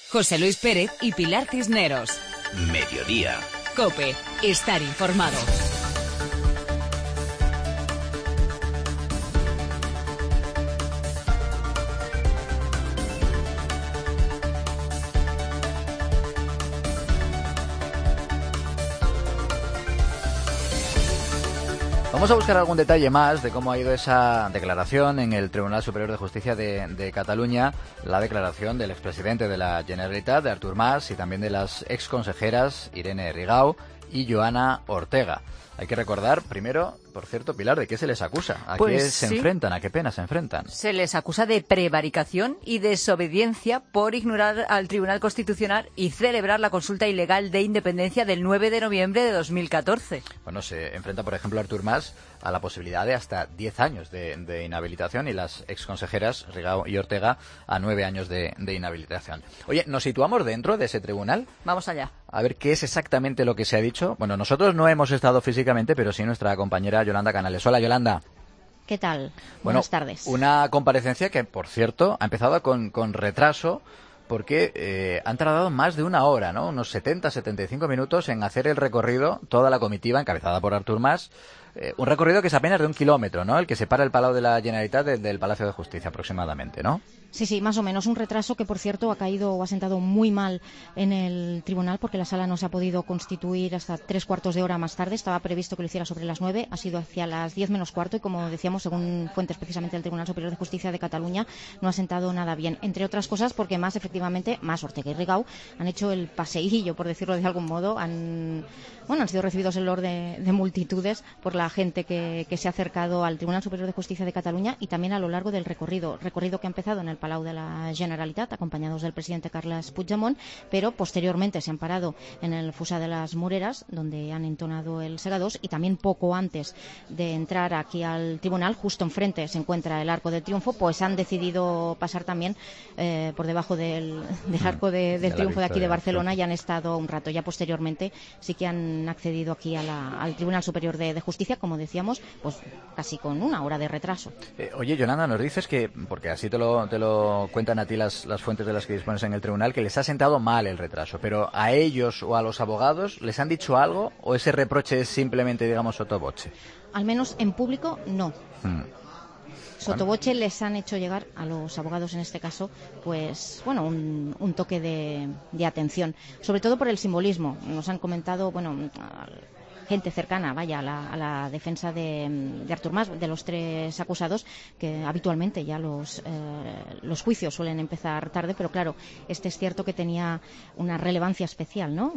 José Luis Pérez y Pilar Cisneros. Mediodía. COPE. Estar informado. Vamos a buscar algún detalle más de cómo ha ido esa declaración en el Tribunal Superior de Justicia de Cataluña, la declaración del expresidente de la Generalitat, de Artur Mas, y también de las exconsejeras Irene Rigau y Joana Ortega. Hay que recordar, primero, por cierto, Pilar, ¿de qué se les acusa? ¿A qué se enfrentan? ¿A qué pena se enfrentan? Se les acusa de prevaricación y desobediencia por ignorar al Tribunal Constitucional y celebrar la consulta ilegal de independencia del 9 de noviembre de 2014. Bueno, se enfrenta, por ejemplo, Artur Mas a la posibilidad de hasta 10 años de inhabilitación y las exconsejeras Rigau y Ortega a 9 años de inhabilitación. Oye, ¿nos situamos dentro de ese tribunal? Vamos allá. A ver qué es exactamente lo que se ha dicho. Bueno, nosotros no hemos estado físicamente, pero sí nuestra compañera Yolanda Canales. Hola, Yolanda. ¿Qué tal? Buenas tardes. Una comparecencia que, por cierto, ha empezado con retraso porque han tardado más de una hora, ¿no? Unos 70-75 minutos en hacer el recorrido, toda la comitiva encabezada por Artur Mas. Un recorrido que es apenas de 1 kilómetro, ¿no? El que separa el Palau de la Generalitat del Palacio de Justicia aproximadamente, ¿no? Sí, más o menos. Un retraso que, por cierto, ha caído o ha sentado muy mal en el tribunal porque la sala no se ha podido constituir hasta 3/4 de hora más tarde. Estaba previsto que lo hiciera sobre las 9, ha sido hacia las 10 menos cuarto y, como decíamos, según fuentes precisamente del Tribunal Superior de Justicia de Cataluña, no ha sentado nada bien. Entre otras cosas porque Mas, Ortega y Rigau han hecho el paseillo, por decirlo de algún modo. Han sido recibidos en olor de multitudes por la gente que se ha acercado al Tribunal Superior de Justicia de Cataluña y también a lo largo del recorrido que ha empezado en el Palau de la Generalitat, acompañados del presidente Carles Puigdemont, pero posteriormente se han parado en el Fossar de las Moreras, donde han entonado el Segadors, y también poco antes de entrar aquí al tribunal, justo enfrente se encuentra el Arco de Triunfo, pues han decidido pasar también por debajo del Arco del Triunfo de aquí de Barcelona y han estado un rato. Ya posteriormente sí que han accedido aquí al Tribunal Superior de Justicia, como decíamos, pues casi con una hora de retraso. Oye, Yolanda, nos dices que, porque así te lo cuentan a ti las fuentes de las que dispones en el tribunal, que les ha sentado mal el retraso, pero ¿a ellos o a los abogados les han dicho algo o ese reproche es simplemente, digamos, sottovoce? Al menos en público, no. Sottovoce les han hecho llegar a los abogados, en este caso, pues un toque de atención, sobre todo por el simbolismo. Nos han comentado, gente cercana, a la defensa de Artur Mas, de los 3 acusados, que habitualmente ya los juicios suelen empezar tarde, pero claro, este es cierto que tenía una relevancia especial, ¿no?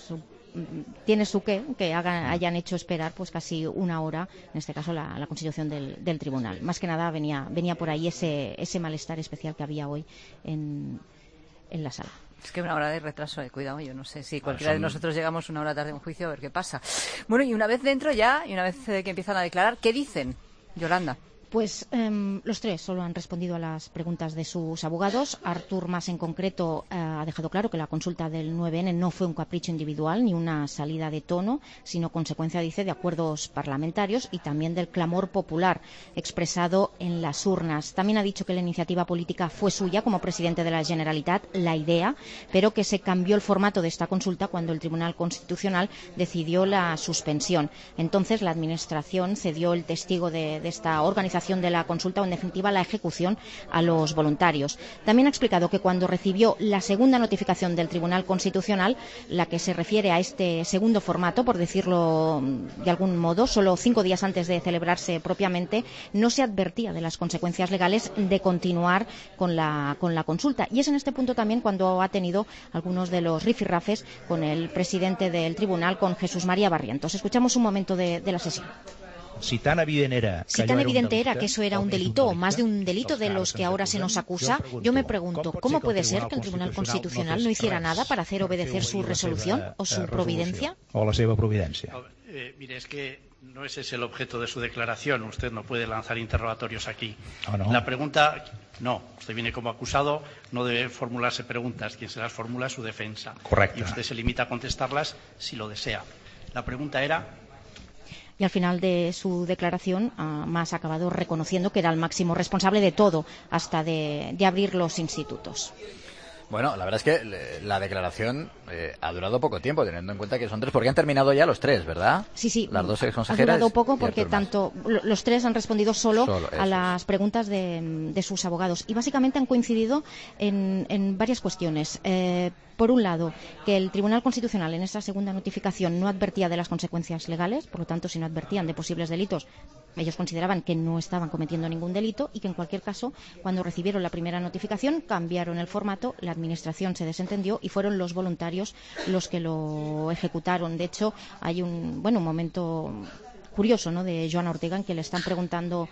Tiene su que hayan hecho esperar pues casi una hora, en este caso la constitución del tribunal. Más que nada venía por ahí ese malestar especial que había hoy en la sala. Es que una hora de retraso, cuidado, yo no sé si cualquiera de nosotros llegamos una hora tarde a un juicio, a ver qué pasa. Bueno, y una vez dentro ya, y una vez que empiezan a declarar, ¿qué dicen, Yolanda? Pues los 3 solo han respondido a las preguntas de sus abogados. Artur Mas, en concreto, ha dejado claro que la consulta del 9N no fue un capricho individual ni una salida de tono, sino consecuencia, dice, de acuerdos parlamentarios y también del clamor popular expresado en las urnas. También ha dicho que la iniciativa política fue suya como presidente de la Generalitat, la idea, pero que se cambió el formato de esta consulta cuando el Tribunal Constitucional decidió la suspensión. Entonces, la Administración cedió el testigo de esta organización de la consulta o, en definitiva, la ejecución a los voluntarios. También ha explicado que cuando recibió la segunda notificación del Tribunal Constitucional, la que se refiere a este segundo formato, por decirlo de algún modo, solo 5 días antes de celebrarse propiamente, no se advertía de las consecuencias legales de continuar con la consulta. Y es en este punto también cuando ha tenido algunos de los rifirrafes con el presidente del tribunal, con Jesús María Barrientos. Escuchamos un momento de la sesión. Si tan evidente era que eso era un delito, o más de un delito de los que ahora se nos acusa, yo me pregunto, ¿cómo puede ser que el Tribunal Constitucional no hiciera nada para hacer obedecer su resolución o su providencia? O la seva providència. Mire, es que no ese es el objeto de su declaración. Usted no puede lanzar interrogatorios aquí. ¿No? La pregunta, no. Usted viene como acusado, no debe formularse preguntas. Quien se las formula es su defensa. Correcto. Y usted se limita a contestarlas si lo desea. La pregunta era... Y al final de su declaración, Mas ha acabado reconociendo que era el máximo responsable de todo, hasta de abrir los institutos. Bueno, la verdad es que la declaración ha durado poco tiempo, teniendo en cuenta que son 3, porque han terminado ya los 3, ¿verdad? Sí. Las 2 exconsejeras. Ha durado poco porque tanto los 3 han respondido solo a las preguntas de sus abogados. Y básicamente han coincidido en varias cuestiones. Por un lado, que el Tribunal Constitucional en esta segunda notificación no advertía de las consecuencias legales, por lo tanto, si no advertían de posibles delitos, ellos consideraban que no estaban cometiendo ningún delito y que, en cualquier caso, cuando recibieron la primera notificación, cambiaron el formato, la Administración se desentendió y fueron los voluntarios los que lo ejecutaron. De hecho, hay un momento curioso, ¿no?, de Joana Ortega, en que le están preguntando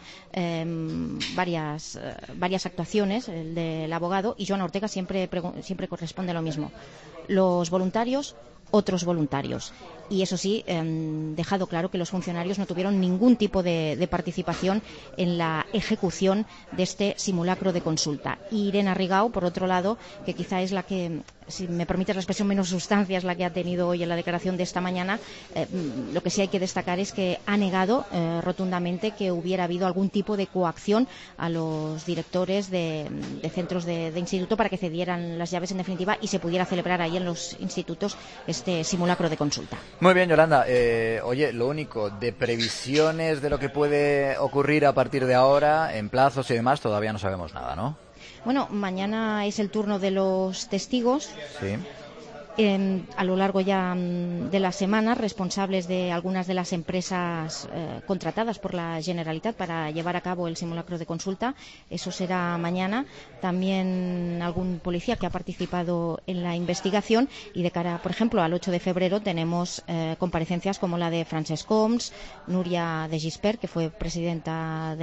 varias actuaciones del abogado, y Joana Ortega siempre corresponde a lo mismo: los voluntarios, otros voluntarios. Y eso sí, dejado claro que los funcionarios no tuvieron ningún tipo de participación en la ejecución de este simulacro de consulta. Y Irene Rigau, por otro lado, que quizá es la que, si me permite la expresión, menos sustancia es la que ha tenido hoy en la declaración de esta mañana, lo que sí hay que destacar es que ha negado rotundamente que hubiera habido algún tipo de coacción a los directores de centros de instituto para que cedieran las llaves, en definitiva, y se pudiera celebrar ahí en los institutos este simulacro de consulta. Muy bien, Yolanda. Oye, lo único, de previsiones de lo que puede ocurrir a partir de ahora, en plazos y demás, todavía no sabemos nada, ¿no? Bueno, mañana es el turno de los testigos. Sí. A lo largo ya de la semana, responsables de algunas de las empresas contratadas por la Generalitat para llevar a cabo el simulacro de consulta. Eso será mañana. También algún policía que ha participado en la investigación, y de cara, por ejemplo, al 8 de febrero tenemos comparecencias como la de Francesc Homs, Núria de Gispert, que fue presidenta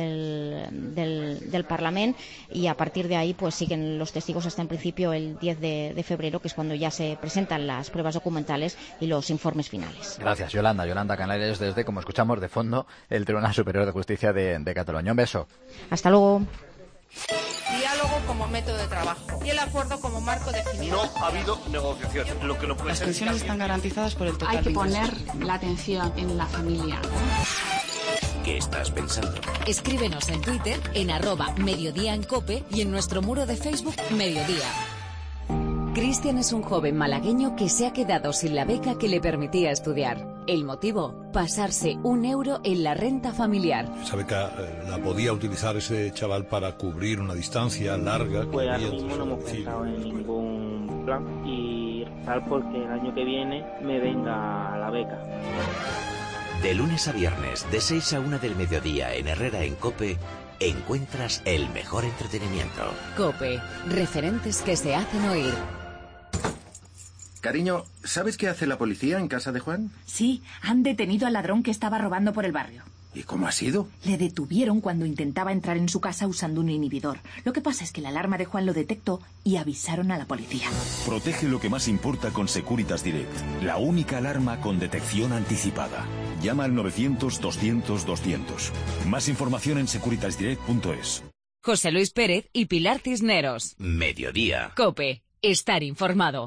del Parlament, y a partir de ahí pues siguen los testigos hasta en principio el 10 de febrero, que es cuando ya se presentan las pruebas documentales y los informes finales. Gracias, Yolanda. Yolanda Canales, desde, como escuchamos de fondo, el Tribunal Superior de Justicia de Cataluña. Un beso. Hasta luego. Diálogo como método de trabajo y el acuerdo como marco definido. No ha habido negociación. Lo que no puede Las ser. pensiones están garantizadas por el total. Hay que poner la atención en la familia. ¿Qué estás pensando? Escríbenos en Twitter en @Mediodía en COPE y en nuestro muro de Facebook Mediodía. Cristian es un joven malagueño que se ha quedado sin la beca que le permitía estudiar. El motivo: pasarse €1 en la renta familiar. Esa beca la podía utilizar ese chaval para cubrir una distancia larga. Pues ahora mismo no hemos pensado en ningún plan y tal porque el año que viene me venga la beca. De lunes a viernes, de 6 a 1 del mediodía en Herrera en COPE, encuentras el mejor entretenimiento. COPE, referentes que se hacen oír. Cariño, ¿sabes qué hace la policía en casa de Juan? Sí, han detenido al ladrón que estaba robando por el barrio. ¿Y cómo ha sido? Le detuvieron cuando intentaba entrar en su casa usando un inhibidor. Lo que pasa es que la alarma de Juan lo detectó y avisaron a la policía. Protege lo que más importa con Securitas Direct, la única alarma con detección anticipada. Llama al 900-200-200. Más información en securitasdirect.es. José Luis Pérez y Pilar Cisneros. Mediodía. COPE, estar informado.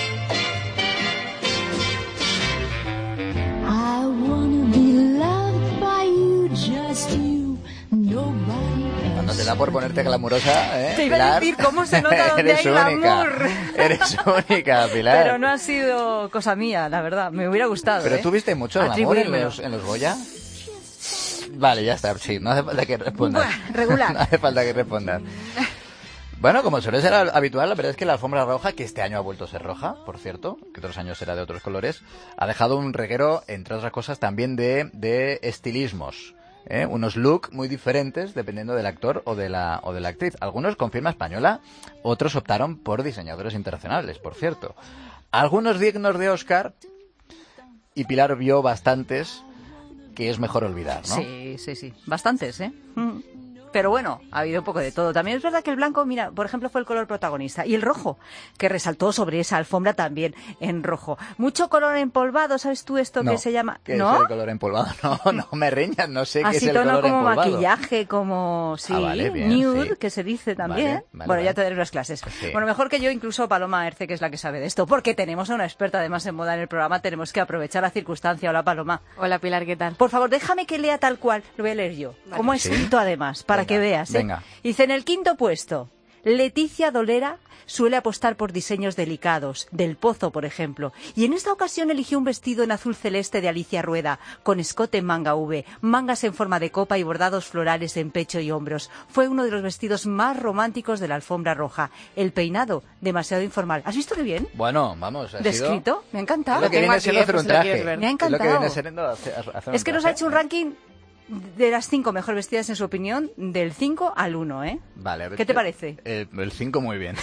Cuando te da por ponerte glamurosa, Te iba Pilar, a decir cómo se nota donde hay glamour. Eres única, Pilar. Pero no ha sido cosa mía, la verdad. Me hubiera gustado. ¿Pero tú viste mucho glamour en los Goya? Vale, ya está. Sí, no hace falta que respondas. Bueno, regular. No hace falta que respondas. Bueno, como suele ser habitual, la verdad es que la alfombra roja, que este año ha vuelto a ser roja, por cierto, que otros años era de otros colores, ha dejado un reguero, entre otras cosas, también de estilismos. Unos looks muy diferentes dependiendo del actor o de la actriz. Algunos con firma española, otros optaron por diseñadores internacionales, por cierto. Algunos dignos de Oscar, y Pilar vio bastantes que es mejor olvidar, ¿no? Sí. Bastantes, ¿eh? Pero bueno, ha habido un poco de todo. También es verdad que el blanco, mira, por ejemplo, fue el color protagonista. Y el rojo, que resaltó sobre esa alfombra también en rojo. Mucho color empolvado, ¿sabes tú esto que se llama? ¿Qué ¿No? es el color empolvado? No me reñas, no sé qué es el tono color como empolvado. Maquillaje, como, sí, vale, bien, nude, sí. que se dice también. Vale. Ya te daré las clases. Sí. Bueno, mejor que yo, incluso Paloma Erce, que es la que sabe de esto, porque tenemos a una experta además en moda en el programa, tenemos que aprovechar la circunstancia. Hola, Paloma. Hola, Pilar, ¿qué tal? Por favor, déjame que lea tal cual, lo voy a leer yo, como escrito además, para que veas. Venga. Dice, en el quinto puesto, Leticia Dolera suele apostar por diseños delicados, del Pozo, por ejemplo, y en esta ocasión eligió un vestido en azul celeste de Alicia Rueda, con escote en manga V, mangas en forma de copa y bordados florales en pecho y hombros. Fue uno de los vestidos más románticos de la alfombra roja. El peinado, demasiado informal. ¿Has visto qué bien? Bueno, vamos, ¿Descrito? Me ha encantado. Lo que viene siendo hacer un traje. Me ha encantado. Es lo que viene siendo hacer es que nos ha hecho un ranking de las 5 mejor vestidas, en su opinión, del 5 al 1, ¿eh? Vale. ¿Qué te parece? El 5 muy bien.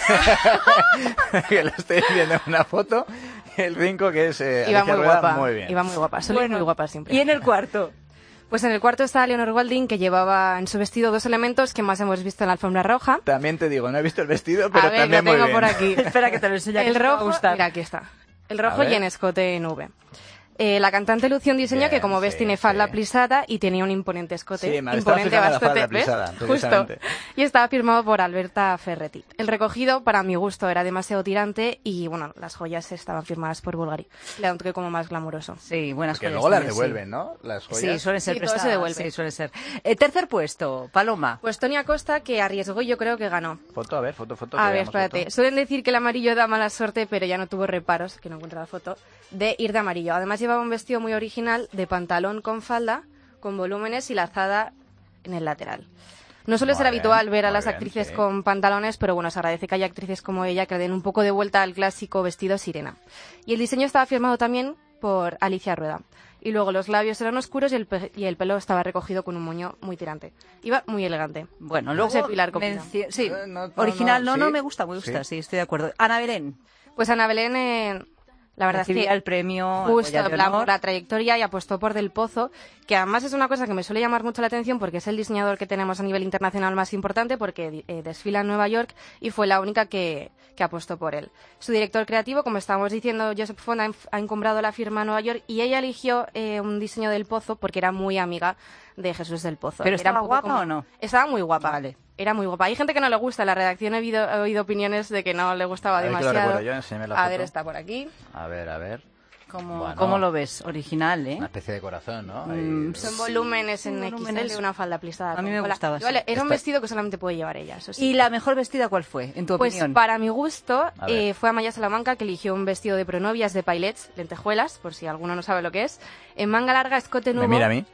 Que lo estoy viendo en una foto. El 5 que es Iba muy guapa. Muy bien. Iba muy guapa. Suele muy guapa siempre. ¿Y en el cuarto? Pues en el cuarto está Leonor Walding, que llevaba en su vestido 2 elementos que más hemos visto en la alfombra roja. También te digo, no he visto el vestido, pero a ver, también lo tengo muy bien. por aquí. Espera que te lo enseñe. El rojo, mira, aquí está. El rojo y en escote en V. La cantante lució un diseño que, como ves, tiene falda plisada y tenía un imponente escote. Sí, imponente bastante, ¿ves? Justo. Y estaba firmado por Alberta Ferretti. El recogido, para mi gusto, era demasiado tirante y, bueno, las joyas estaban firmadas por Bulgari. Le da un toque como más glamuroso. Sí, buenas joyas. Que joyas. luego las devuelven, ¿no? Las joyas. Sí, suelen ser prestadas. Se devuelve. Sí, suele ser. Tercer puesto, Paloma. Pues Tony Acosta, que arriesgó y yo creo que ganó. Foto, a ver, foto. A ver, espérate. Foto. Suelen decir que el amarillo da mala suerte, pero ya no tuvo reparos, que no encuentro la foto, de ir de amarillo. Además llevaba un vestido muy original de pantalón con falda, con volúmenes y lazada en el lateral. No suele ser habitual ver a las actrices con pantalones, pero bueno, se agradece que haya actrices como ella que le den un poco de vuelta al clásico vestido sirena. Y el diseño estaba firmado también por Alicia Rueda. Y luego los labios eran oscuros y el pelo estaba recogido con un moño muy tirante. Iba muy elegante. Bueno, luego... No sé, Pilar sí, original, no, me gusta, sí, estoy de acuerdo. Ana Belén. Pues Ana Belén... La verdad es que el premio justo por la trayectoria y apostó por Del Pozo, que además es una cosa que me suele llamar mucho la atención porque es el diseñador que tenemos a nivel internacional más importante porque desfila en Nueva York y fue la única que apostó por él. Su director creativo, como estábamos diciendo, Joseph Font, ha encumbrado la firma a Nueva York y ella eligió un diseño del Pozo porque era muy amiga de Jesús del Pozo. ¿Pero estaba guapa o no? Estaba muy guapa. Vale. Era muy guapa. Hay gente que no le gusta. En la redacción he oído opiniones de que no le gustaba demasiado. A ver, está por aquí. A ver. ¿Cómo lo ves? Original, ¿eh? Una especie de corazón, ¿no? Son volúmenes en XL de una falda plisada. A mí me gustaba. Vale, era un vestido que solamente puede llevar ella, eso sí. ¿Y la mejor vestida cuál fue, en tu opinión? Pues para mi gusto fue Amaya Salamanca, que eligió un vestido de pronovias de pailets, lentejuelas, por si alguno no sabe lo que es, en manga larga, escote nuevo. ¿Me mira a mí?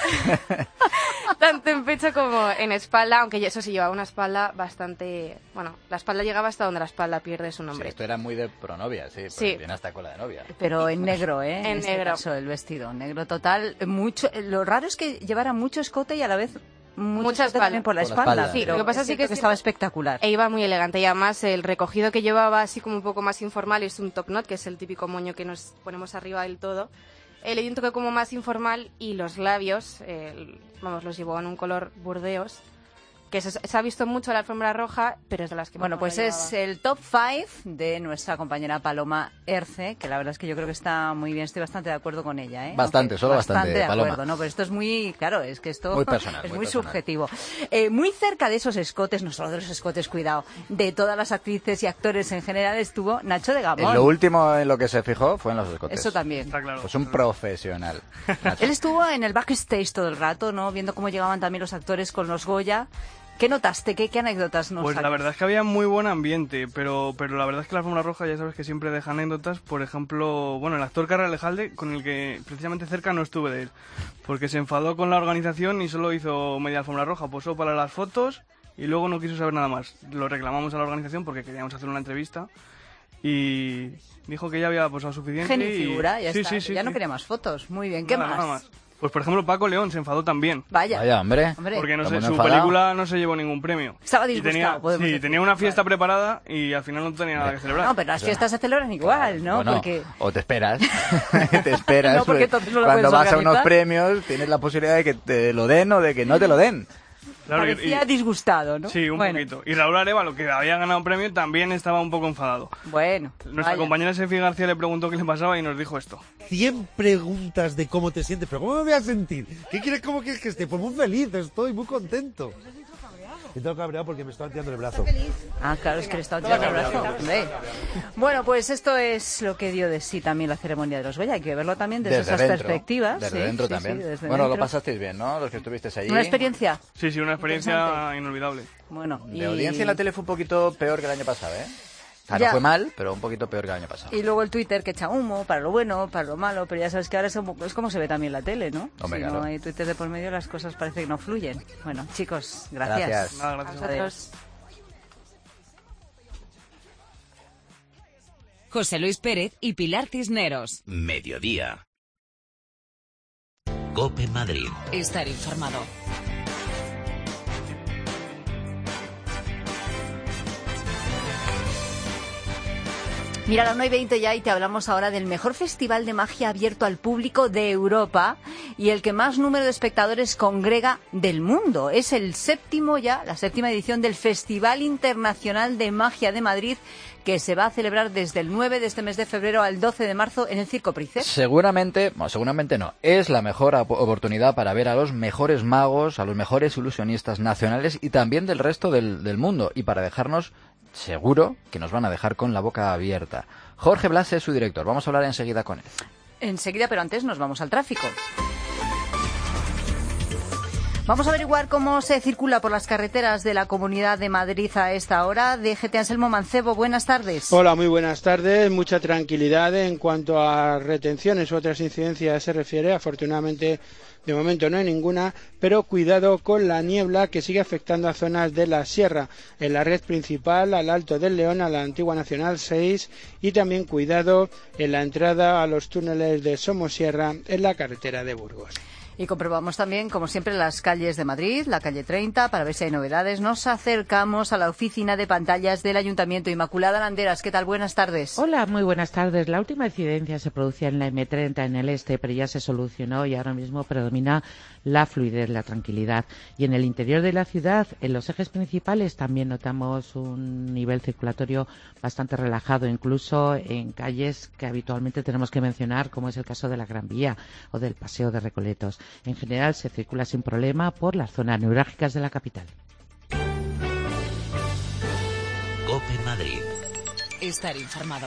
Tanto en pecho como en espalda, aunque eso sí llevaba una espalda bastante... Bueno, la espalda llegaba hasta donde la espalda pierde su nombre. Sí, esto era muy de pronovia, sí. Viene hasta cola de novia. Pero en negro, ¿eh? En negro. Caso, el vestido, negro total. Lo raro es que llevara mucho escote y a la vez mucha espalda. También por la espalda. Sí, lo que pasa es que estaba espectacular. E iba muy elegante y además el recogido que llevaba así como un poco más informal es un top knot, que es el típico moño que nos ponemos arriba del todo. Le dio un toque como más informal y los labios, los llevó en un color burdeos, que se ha visto mucho en la alfombra roja, pero es de las que Bueno, pues es el top 5 de nuestra compañera Paloma Erce, que la verdad es que yo creo que está muy bien, estoy bastante de acuerdo con ella, ¿eh? Bastante de Paloma. acuerdo, ¿no? Pero esto es muy, claro, es que esto muy personal, es muy subjetivo. Muy cerca de esos escotes, no solo de los escotes, cuidado, de todas las actrices y actores en general estuvo Nacho de Gamón. Lo último en lo que se fijó fue en los escotes. Eso también. Está claro. Pues un profesional. Él estuvo en el backstage todo el rato, ¿no? Viendo cómo llegaban también los actores con los Goya. ¿Qué notaste? ¿Qué anécdotas nos Pues la verdad es que había muy buen ambiente, pero la verdad es que la alfombra roja ya sabes que siempre deja anécdotas. Por ejemplo, bueno, el actor Carra Alejalde, con el que precisamente cerca no estuve de él, porque se enfadó con la organización y solo hizo media alfombra roja, posó para las fotos y luego no quiso saber nada más. Lo reclamamos a la organización porque queríamos hacer una entrevista y dijo que ya había posado suficiente. Genio y figura, ya está. Sí, ya no quería más fotos. Muy bien, ¿qué nada más? Pues por ejemplo Paco León se enfadó también. Vaya, hombre. Porque no sé, su película no se llevó ningún premio. Estaba disgustado. Tenía una fiesta preparada y al final no tenía nada que celebrar. No, pero las fiestas se celebran igual, ¿no? Bueno, porque... O te esperas. No, porque entonces no lo cuando puedes vas a unos organizar. premios tienes la posibilidad de que te lo den o de que no te lo den. Claro, parecía disgustado, ¿no? Sí, un poquito. Y Raúl Arévalo, que había ganado un premio, también estaba un poco enfadado. Bueno. Nuestra compañera Sefi García le preguntó qué le pasaba y nos dijo esto. 100 preguntas de cómo te sientes, pero ¿cómo me voy a sentir? ¿Cómo quieres que esté? Pues muy feliz estoy, muy contento. Y tengo cabreado porque me estaba tirando el brazo. Ah, claro, es que le estaba tirando el brazo. Bueno, pues esto es lo que dio de sí también la ceremonia de los Goya. Hay que verlo también desde esas perspectivas. Desde dentro también. Desde bueno, dentro. Lo pasasteis bien, ¿no? Los que estuvisteis allí. ¿Una experiencia? Sí, una experiencia inolvidable. Bueno, de audiencia en la tele fue un poquito peor que el año pasado, ¿eh? O sea, Ya. no fue mal, pero un poquito peor que el año pasado. Y luego el Twitter que echa humo, para lo bueno, para lo malo, pero ya sabes que ahora es como se ve también la tele, ¿no? Hombre, si claro. no hay Twitter de por medio, las cosas parece que no fluyen. Bueno, chicos, gracias. Gracias. Adiós. José Luis Pérez y Pilar Cisneros. Mediodía. COPE Madrid. Estar informado. Mira, a las 9:20 ya y te hablamos ahora del mejor festival de magia abierto al público de Europa y el que más número de espectadores congrega del mundo. Es la séptima edición del Festival Internacional de Magia de Madrid, que se va a celebrar desde el 9 de este mes de febrero al 12 de marzo en el Circo Price. Seguramente no, es la mejor oportunidad para ver a los mejores magos, a los mejores ilusionistas nacionales y también del resto del mundo, y para dejarnos, seguro que nos van a dejar con la boca abierta. Jorge Blas es su director, vamos a hablar enseguida con él. Enseguida, pero antes nos vamos al tráfico. Vamos a averiguar cómo se circula por las carreteras de la Comunidad de Madrid a esta hora. DGT Anselmo Mancebo, buenas tardes. Hola, muy buenas tardes. Mucha tranquilidad en cuanto a retenciones u otras incidencias se refiere. Afortunadamente, de momento no hay ninguna, pero cuidado con la niebla que sigue afectando a zonas de la sierra, en la red principal, al Alto del León, a la antigua Nacional 6, y también cuidado en la entrada a los túneles de Somosierra en la carretera de Burgos. Y comprobamos también, como siempre, las calles de Madrid, la calle 30, para ver si hay novedades. Nos acercamos a la oficina de pantallas del Ayuntamiento. Inmaculada Landeras, ¿qué tal? Buenas tardes. Hola, muy buenas tardes. La última incidencia se producía en la M30 en el este, pero ya se solucionó y ahora mismo predomina la fluidez, la tranquilidad. Y en el interior de la ciudad, en los ejes principales, también notamos un nivel circulatorio bastante relajado, incluso en calles que habitualmente tenemos que mencionar, como es el caso de la Gran Vía o del Paseo de Recoletos. En general se circula sin problema por las zonas neurálgicas de la capital. COPE Madrid. Estar informado.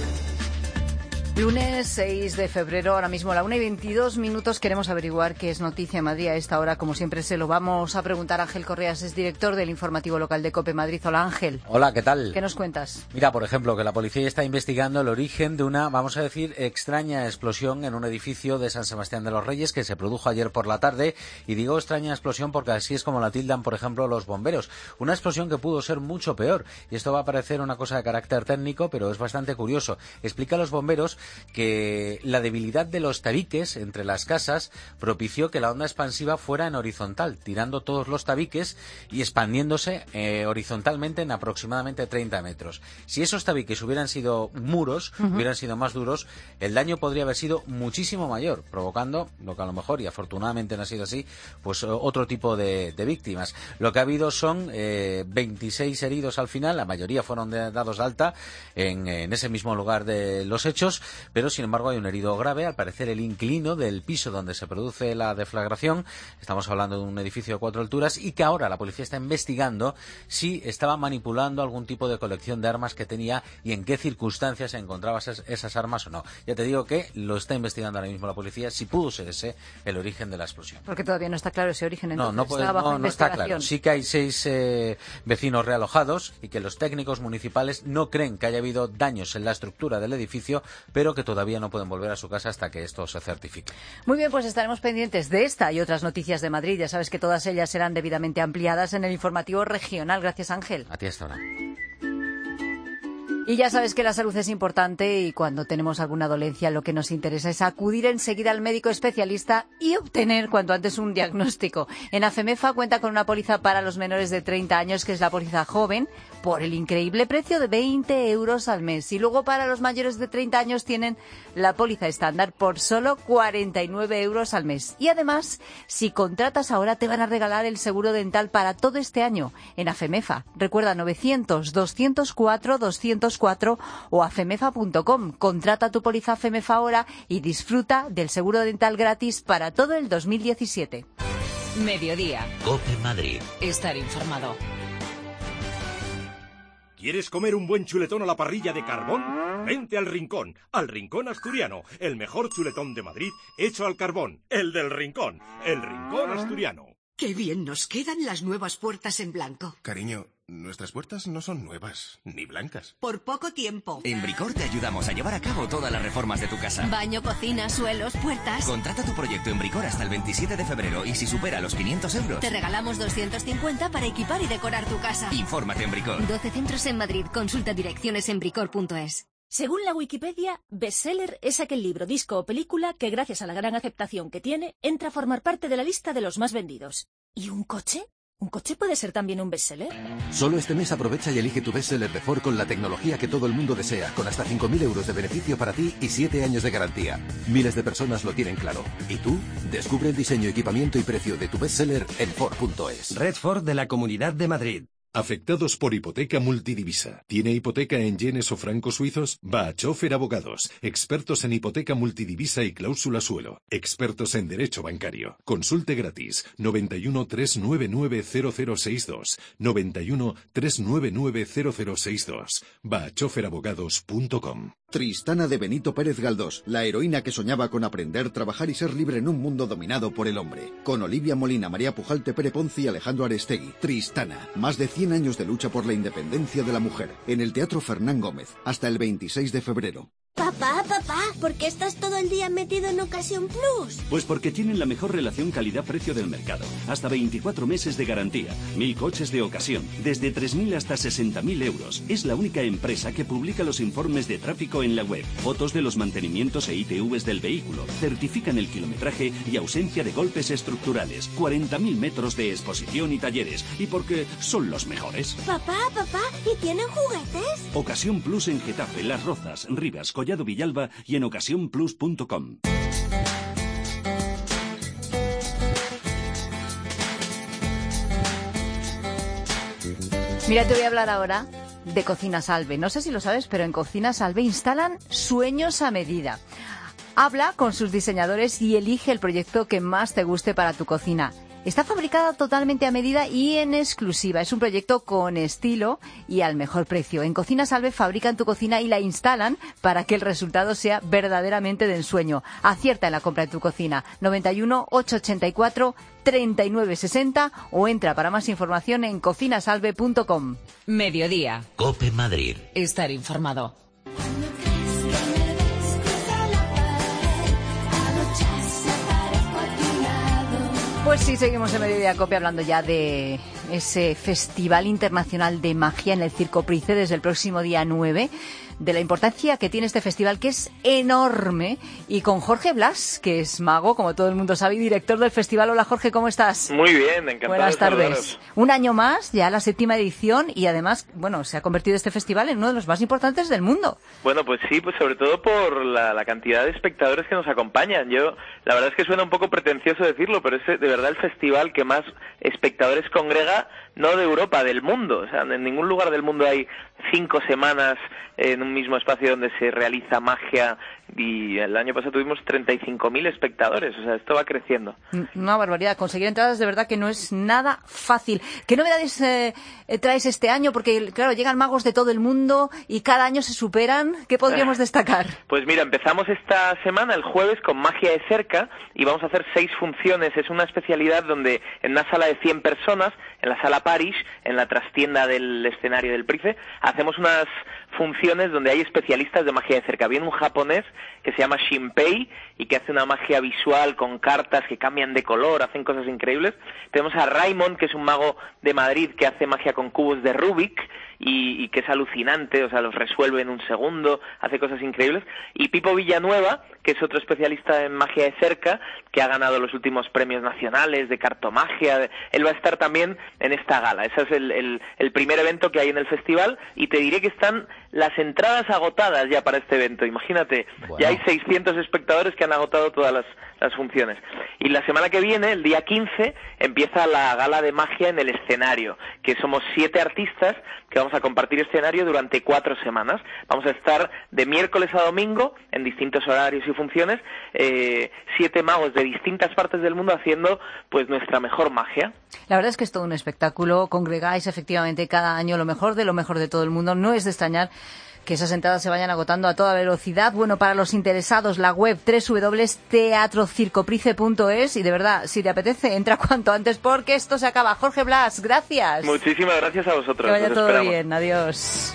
Lunes 6 de febrero, ahora mismo a la 1:22. Queremos averiguar qué es noticia en Madrid a esta hora. Como siempre se lo vamos a preguntar a Ángel Correas, es director del informativo local de COPE Madrid. Hola, Ángel. Hola, ¿qué tal? ¿Qué nos cuentas? Mira, por ejemplo, que la policía está investigando el origen de una, vamos a decir, extraña explosión en un edificio de San Sebastián de los Reyes que se produjo ayer por la tarde. Y digo extraña explosión porque así es como la tildan, por ejemplo, los bomberos. Una explosión que pudo ser mucho peor. Y esto va a parecer una cosa de carácter técnico, pero es bastante curioso. Explica a los bomberos que la debilidad de los tabiques entre las casas propició que la onda expansiva fuera en horizontal, tirando todos los tabiques y expandiéndose horizontalmente en aproximadamente 30 metros. Si esos tabiques hubieran sido muros, hubieran sido más duros, el daño podría haber sido muchísimo mayor, provocando, lo que a lo mejor, y afortunadamente no ha sido así, pues otro tipo de víctimas. Lo que ha habido son 26 heridos al final, la mayoría fueron dados de alta en ese mismo lugar de los hechos, pero sin embargo hay un herido grave, al parecer el inquilino del piso donde se produce la deflagración. Estamos hablando de un edificio de 4 alturas y que ahora la policía está investigando si estaba manipulando algún tipo de colección de armas que tenía y en qué circunstancias se encontraban esas armas o no. Ya te digo que lo está investigando ahora mismo la policía, si pudo ser ese el origen de la explosión. Porque todavía no está claro ese origen. Entonces, no está claro. Sí que hay 6 vecinos realojados y que los técnicos municipales no creen que haya habido daños en la estructura del edificio, pero que todavía no pueden volver a su casa hasta que esto se certifique. Muy bien, pues estaremos pendientes de esta y otras noticias de Madrid. Ya sabes que todas ellas serán debidamente ampliadas en el informativo regional. Gracias, Ángel. A ti hasta ahora. Y ya sabes que la salud es importante y cuando tenemos alguna dolencia lo que nos interesa es acudir enseguida al médico especialista y obtener cuanto antes un diagnóstico. En AFEMEFA cuenta con una póliza para los menores de 30 años, que es la póliza joven, por el increíble precio de 20 euros al mes. Y luego para los mayores de 30 años tienen la póliza estándar por solo 49 euros al mes. Y además, si contratas ahora te van a regalar el seguro dental para todo este año en AFEMEFA. Recuerda 900-204-204 o afemefa.com. Contrata tu póliza AFEMEFA ahora y disfruta del seguro dental gratis para todo el 2017. Mediodía. COPE Madrid. Estar informado. ¿Quieres comer un buen chuletón a la parrilla de carbón? Vente al Rincón Asturiano, el mejor chuletón de Madrid hecho al carbón, el del Rincón, el Rincón Asturiano. ¡Qué bien nos quedan las nuevas puertas en blanco! Cariño, nuestras puertas no son nuevas, ni blancas. Por poco tiempo. En Bricor te ayudamos a llevar a cabo todas las reformas de tu casa. Baño, cocina, suelos, puertas. Contrata tu proyecto en Bricor hasta el 27 de febrero y si supera los 500 euros... te regalamos 250 para equipar y decorar tu casa. Infórmate en Bricor. 12 centros en Madrid. Consulta direcciones en bricor.es. Según la Wikipedia, bestseller es aquel libro, disco o película que, gracias a la gran aceptación que tiene, entra a formar parte de la lista de los más vendidos. ¿Y un coche? ¿Un coche puede ser también un bestseller? Solo este mes aprovecha y elige tu bestseller de Ford con la tecnología que todo el mundo desea, con hasta 5.000 euros de beneficio para ti y 7 años de garantía. Miles de personas lo tienen claro. ¿Y tú? Descubre el diseño, equipamiento y precio de tu bestseller en Ford.es. Red Ford de la Comunidad de Madrid. Afectados por hipoteca multidivisa. ¿Tiene hipoteca en yenes o francos suizos? Va a Chofer Abogados, expertos en hipoteca multidivisa y cláusula suelo, expertos en derecho bancario. Consulte gratis. 91 399 0062. 91 399 0062. Va a choferabogados.com. Tristana de Benito Pérez Galdós, la heroína que soñaba con aprender, trabajar y ser libre en un mundo dominado por el hombre. Con Olivia Molina, María Pujalte, Pere Ponce y Alejandro Arestegui. Tristana, más de 100 años de lucha por la independencia de la mujer. En el Teatro Fernán Gómez, hasta el 26 de febrero. Papá, ¿por qué estás todo el día metido en Ocasión Plus? Pues porque tienen la mejor relación calidad-precio del mercado. Hasta 24 meses de garantía. 1000 coches de ocasión. Desde 3.000 hasta 60.000 euros. Es la única empresa que publica los informes de tráfico en la web. Fotos de los mantenimientos e ITVs del vehículo. Certifican el kilometraje y ausencia de golpes estructurales. 40.000 metros de exposición y talleres. Y porque son los mejores. Papá, ¿y tienen juguetes? Ocasión Plus en Getafe, Las Rozas, Rivas, Collado Villalba y en ocasiónplus.com. Mira, te voy a hablar ahora de Cocina Salve. No sé si lo sabes, pero en Cocina Salve instalan sueños a medida. Habla con sus diseñadores y elige el proyecto que más te guste para tu cocina. Está fabricada totalmente a medida y en exclusiva. Es un proyecto con estilo y al mejor precio. En Cocina Salve fabrican tu cocina y la instalan para que el resultado sea verdaderamente de ensueño. Acierta en la compra de tu cocina. 91 884 3960 o entra para más información en cocinasalve.com. Mediodía. COPE Madrid. Estar informado. Pues sí, seguimos en Mediodía Cope hablando ya de ese Festival Internacional de Magia en el Circo Price desde el próximo día 9, de la importancia que tiene este festival, que es enorme, y con Jorge Blas, que es mago, como todo el mundo sabe, y director del festival. Hola Jorge, ¿cómo estás? Muy bien, encantado. Buenas tardes. De saludaros. Un año más, ya la 7ª edición, y además, bueno, se ha convertido este festival en uno de los más importantes del mundo. Bueno, pues sí, pues sobre todo por la cantidad de espectadores que nos acompañan. La verdad es que suena un poco pretencioso decirlo, pero es de verdad el festival que más espectadores congrega, no de Europa, del mundo. O sea, en ningún lugar del mundo hay 5 semanas en un mismo espacio donde se realiza magia, y el año pasado tuvimos 35.000 espectadores. O sea, esto va creciendo. Una barbaridad. Conseguir entradas de verdad que no es nada fácil. ¿Qué novedades traes este año? Porque, claro, llegan magos de todo el mundo y cada año se superan. ¿Qué podríamos destacar? Pues mira, empezamos esta semana, el jueves, con magia de cerca, y vamos a hacer 6 funciones. Es una especialidad donde en una sala de 100 personas, en la sala Parish, en la trastienda del escenario del Price, hacemos unas funciones donde hay especialistas de magia de cerca. Viene un japonés que se llama Shinpei y que hace una magia visual con cartas que cambian de color, hacen cosas increíbles. Tenemos a Raymond, que es un mago de Madrid que hace magia con cubos de Rubik y que es alucinante, o sea, los resuelve en un segundo, hace cosas increíbles. Y Pipo Villanueva, que es otro especialista en magia de cerca, que ha ganado los últimos premios nacionales de cartomagia. Él va a estar también en esta gala. Ese es el primer evento que hay en el festival, y te diré que están las entradas agotadas ya para este evento. Imagínate, bueno, ya hay 600 espectadores que han agotado todas las funciones. Y la semana que viene, el día 15, empieza la gala de magia en el escenario, que somos 7 artistas que vamos vamos a compartir escenario durante 4 semanas. Vamos a estar de miércoles a domingo en distintos horarios y funciones, 7 magos de distintas partes del mundo haciendo pues nuestra mejor magia. La verdad es que es todo un espectáculo. Congregáis efectivamente cada año lo mejor de todo el mundo. No es de extrañar que esas entradas se vayan agotando a toda velocidad. Bueno, para los interesados, la web www.teatrocircoprice.es, y de verdad, si te apetece, entra cuanto antes porque esto se acaba. Jorge Blas, gracias. Muchísimas gracias a vosotros. Que vaya Os todo esperamos. bien. Adiós.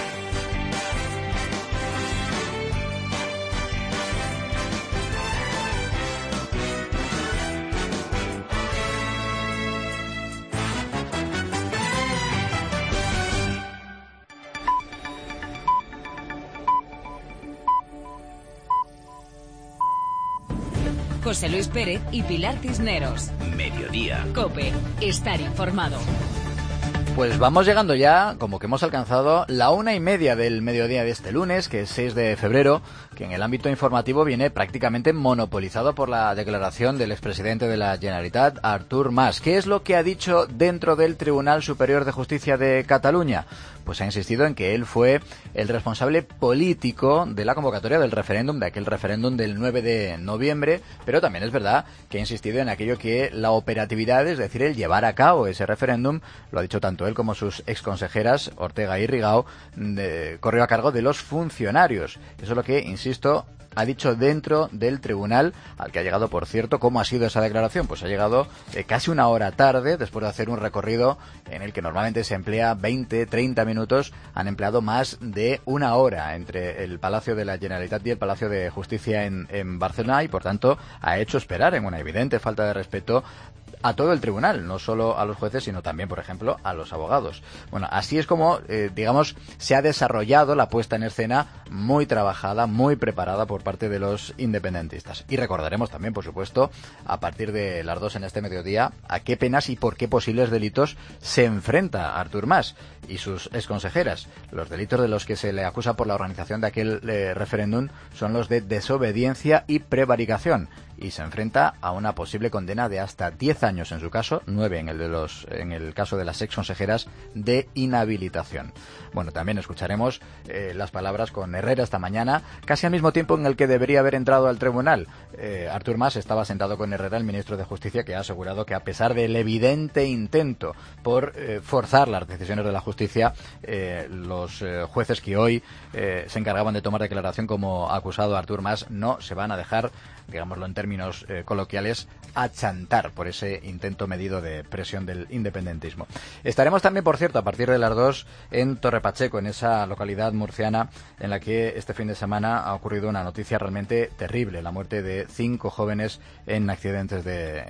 José Luis Pérez y Pilar Cisneros. Mediodía. COPE. Estar informado. Pues vamos llegando ya, como que hemos alcanzado la 1:30 del mediodía de este lunes, que es 6 de febrero, que en el ámbito informativo viene prácticamente monopolizado por la declaración del expresidente de la Generalitat, Artur Mas. ¿Qué es lo que ha dicho dentro del Tribunal Superior de Justicia de Cataluña? Pues ha insistido en que él fue el responsable político de la convocatoria del referéndum, de aquel referéndum del 9 de noviembre, pero también es verdad que ha insistido en aquello que la operatividad, es decir, el llevar a cabo ese referéndum, lo ha dicho tanto él como sus exconsejeras, Ortega y Rigau, corrió a cargo de los funcionarios. Eso es lo que, insisto, ha dicho dentro del tribunal, al que ha llegado, por cierto. ¿Cómo ha sido esa declaración? Pues ha llegado casi una hora tarde, después de hacer un recorrido en el que normalmente se emplea 20, 30 minutos, han empleado más de una hora entre el Palacio de la Generalitat y el Palacio de Justicia en Barcelona, y por tanto ha hecho esperar, en una evidente falta de respeto, a todo el tribunal, no solo a los jueces, sino también, por ejemplo, a los abogados. Bueno, así es como, digamos, se ha desarrollado la puesta en escena, muy trabajada, muy preparada por parte de los independentistas. Y recordaremos también, por supuesto, a partir de las 2 en este mediodía, a qué penas y por qué posibles delitos se enfrenta Artur Mas y sus exconsejeras. Los delitos de los que se le acusa por la organización de aquel referéndum son los de desobediencia y prevaricación, y se enfrenta a una posible condena de hasta 10 años en su caso, 9 en el caso de las exconsejeras, de inhabilitación. Bueno, también escucharemos las palabras con Herrera esta mañana, casi al mismo tiempo en el que debería haber entrado al tribunal. Artur Mas estaba sentado con Herrera, el ministro de Justicia, que ha asegurado que, a pesar del evidente intento por forzar las decisiones de la justicia, los jueces que hoy se encargaban de tomar declaración como acusado a Artur Mas no se van a dejar, digámoslo en términos coloquiales, achantar por ese intento medido de presión del independentismo. Estaremos también, por cierto, a partir de las 2 en Torrepacheco, en esa localidad murciana en la que este fin de semana ha ocurrido una noticia realmente terrible: la muerte de 5 jóvenes en un accidente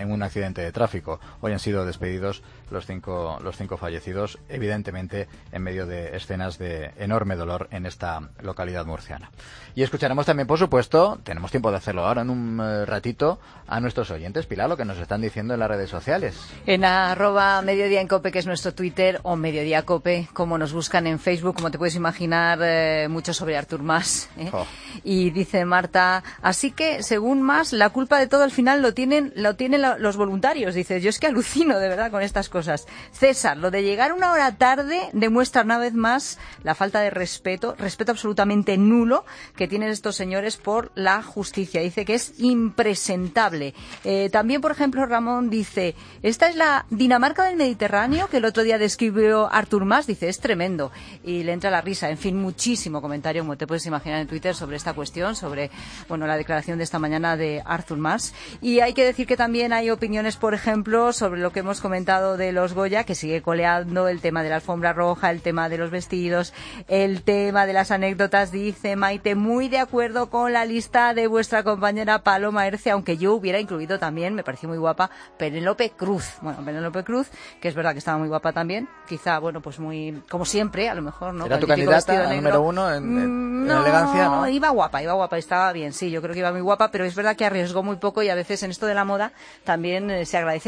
de tráfico. Hoy han sido despedidos los cinco fallecidos, evidentemente en medio de escenas de enorme dolor en esta localidad murciana. Y escucharemos también, por supuesto, tenemos tiempo de hacerlo ahora en un ratito, a nuestros oyentes. Pilar, lo que nos están diciendo en las redes sociales. En @Mediodía en COPE, que es nuestro Twitter, o Mediodía COPE, como nos buscan en Facebook, como te puedes imaginar, mucho sobre Artur Mas. Oh. Y dice Marta, así que, según Mas, la culpa de todo al final lo tienen los voluntarios. Dice, yo es que alucino de verdad con estas cosas. César, lo de llegar una hora tarde demuestra una vez más la falta de respeto absolutamente nulo que tienen estos señores por la justicia. Dice que es impresentable. También, por ejemplo, Ramón dice, esta es la Dinamarca del Mediterráneo que el otro día describió Artur Mas. Dice, es tremendo. Y le entra la risa. En fin, muchísimo comentario, como te puedes imaginar, en Twitter sobre esta cuestión, sobre la declaración de esta mañana de Artur Mas. Y hay que decir que también hay opiniones, por ejemplo, sobre lo que hemos comentado de los Goya, que sigue coleando el tema de la alfombra roja, el tema de los vestidos, el tema de las anécdotas. Dice Maite, muy de acuerdo con la lista de vuestra compañera Paloma Erce, aunque yo hubiera incluido también, me pareció muy guapa, Penélope Cruz. Bueno, Penélope Cruz, que es verdad que estaba muy guapa también, quizá, pues muy, como siempre, a lo mejor, ¿no? ¿Era tu candidata a número 1 en elegancia, no? Iba guapa, estaba bien, sí, yo creo que iba muy guapa, pero es verdad que arriesgó muy poco, y a veces en esto de la moda también se agradece que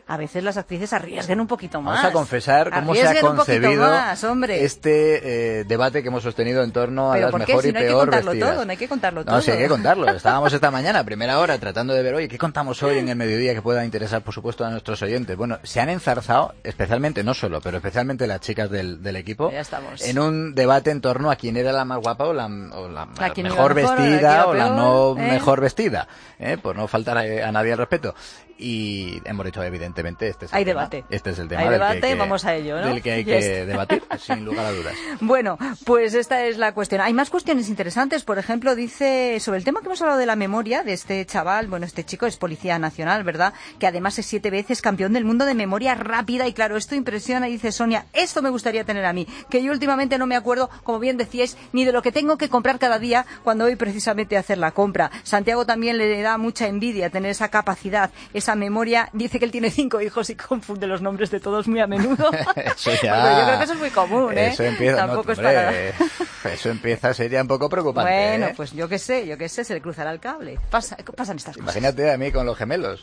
a veces las actrices arriesguen un poquito más. Vamos a confesar cómo se ha concebido hombre. este debate que hemos sostenido en torno a las mejor y peor vestidas. No hay que contarlo todo. No, sí hay que contarlo. Estábamos esta mañana, a primera hora, tratando de ver, oye, ¿qué contamos hoy en el mediodía que pueda interesar, por supuesto, a nuestros oyentes? Bueno, se han enzarzado, especialmente, no solo, pero especialmente las chicas del equipo, en un debate en torno a quién era la más guapa o la mejor vestida o la no mejor vestida, por no faltar a nadie al respeto. Y hemos dicho, evidentemente, este es el tema. Este es el tema. Hay debate, vamos a ello, ¿no? Del que hay que debatir, sin lugar a dudas. Bueno, pues esta es la cuestión. Hay más cuestiones interesantes. Por ejemplo, dice sobre el tema que hemos hablado de la memoria de este chaval. Bueno, este chico es policía nacional, ¿verdad? Que además es 7 veces campeón del mundo de memoria rápida. Y claro, esto impresiona. Y dice Sonia, esto me gustaría tener a mí. Que yo últimamente no me acuerdo, como bien decíais, ni de lo que tengo que comprar cada día cuando voy precisamente a hacer la compra. Santiago también le da mucha envidia tener esa capacidad, esa memoria. Dice que él tiene 5 hijos y confunde los nombres de todos muy a menudo. Eso ya... Bueno, yo creo que eso es muy común, ¿eh? Eso empieza, tampoco es para... Eso empieza a ser ya un poco preocupante. Bueno, pues yo qué sé, se le cruzará el cable. Pasan estas cosas. Imagínate a mí con los gemelos.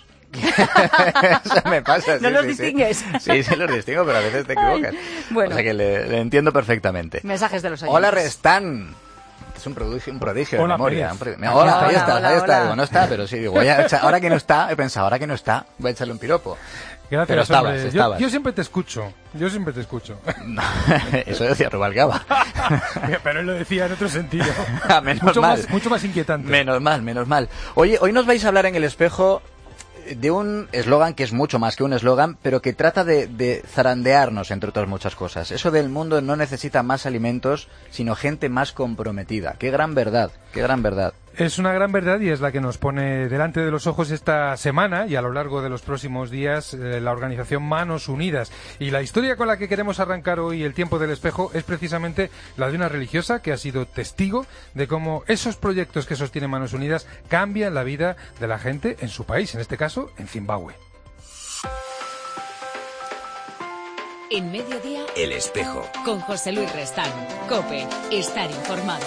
Eso me pasa. ¿No los distingues? Sí, los distingo, pero a veces te equivocas. Bueno. O sea que le entiendo perfectamente. Mensajes de los oyentes. Hola, Restán. Es un prodigio de memoria. Hola, ahí está. Digo, no está, pero sí, digo, ahora que no está, he pensado, ahora que no está, voy a echarle un piropo. Gracias, pero estabas. Yo siempre te escucho. No, eso decía Rubalcaba. Pero él lo decía en otro sentido. Mucho más inquietante. Menos mal. Oye, hoy nos vais a hablar en El Espejo de un eslogan que es mucho más que un eslogan, pero que trata de zarandearnos, entre otras muchas cosas. Eso del mundo no necesita más alimentos, sino gente más comprometida. Qué gran verdad. Es una gran verdad y es la que nos pone delante de los ojos esta semana y a lo largo de los próximos días la organización Manos Unidas. Y la historia con la que queremos arrancar hoy el tiempo del espejo es precisamente la de una religiosa que ha sido testigo de cómo esos proyectos que sostiene Manos Unidas cambian la vida de la gente en su país, en este caso en Zimbabue. En Mediodía, El Espejo. Con José Luis Restán. COPE. Estar informado.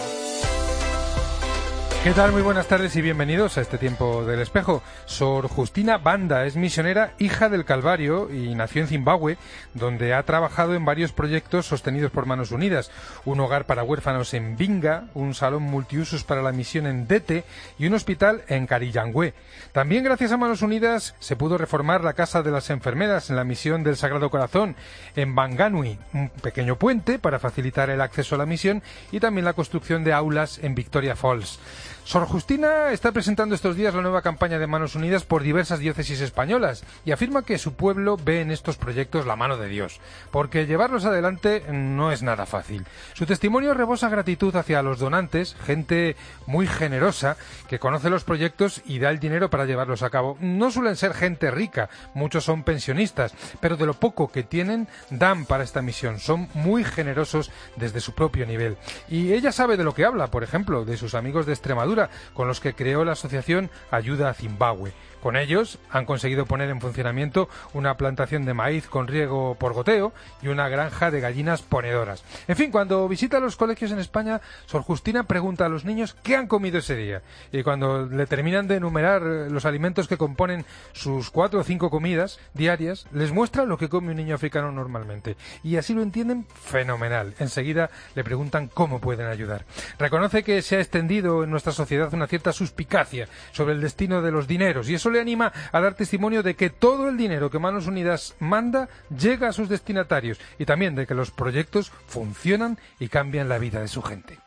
¿Qué tal? Muy buenas tardes y bienvenidos a este tiempo del espejo. Sor Justina Banda es misionera, hija del Calvario y nació en Zimbabue, donde ha trabajado en varios proyectos sostenidos por Manos Unidas. Un hogar para huérfanos en Binga, un salón multiusos para la misión en Dete y un hospital en Kariyangwe. También gracias a Manos Unidas se pudo reformar la Casa de las Enfermeras en la misión del Sagrado Corazón en Banganui, un pequeño puente para facilitar el acceso a la misión y también la construcción de aulas en Victoria Falls. Sor Justina está presentando estos días la nueva campaña de Manos Unidas por diversas diócesis españolas y afirma que su pueblo ve en estos proyectos la mano de Dios, porque llevarlos adelante no es nada fácil. Su testimonio rebosa gratitud hacia los donantes, gente muy generosa que conoce los proyectos y da el dinero para llevarlos a cabo. No suelen ser gente rica, muchos son pensionistas, pero de lo poco que tienen dan para esta misión. Son muy generosos desde su propio nivel. Y ella sabe de lo que habla, por ejemplo, de sus amigos de Extremadura, con los que creó la asociación Ayuda a Zimbabue. Con ellos han conseguido poner en funcionamiento una plantación de maíz con riego por goteo y una granja de gallinas ponedoras. En fin, cuando visita los colegios en España, Sor Justina pregunta a los niños qué han comido ese día. Y cuando le terminan de enumerar los alimentos que componen sus 4 o 5 comidas diarias, les muestra lo que come un niño africano normalmente. Y así lo entienden fenomenal. Enseguida le preguntan cómo pueden ayudar. Reconoce que se ha extendido en nuestra sociedad una cierta suspicacia sobre el destino de los dineros y eso le anima a dar testimonio de que todo el dinero que Manos Unidas manda llega a sus destinatarios y también de que los proyectos funcionan y cambian la vida de su gente.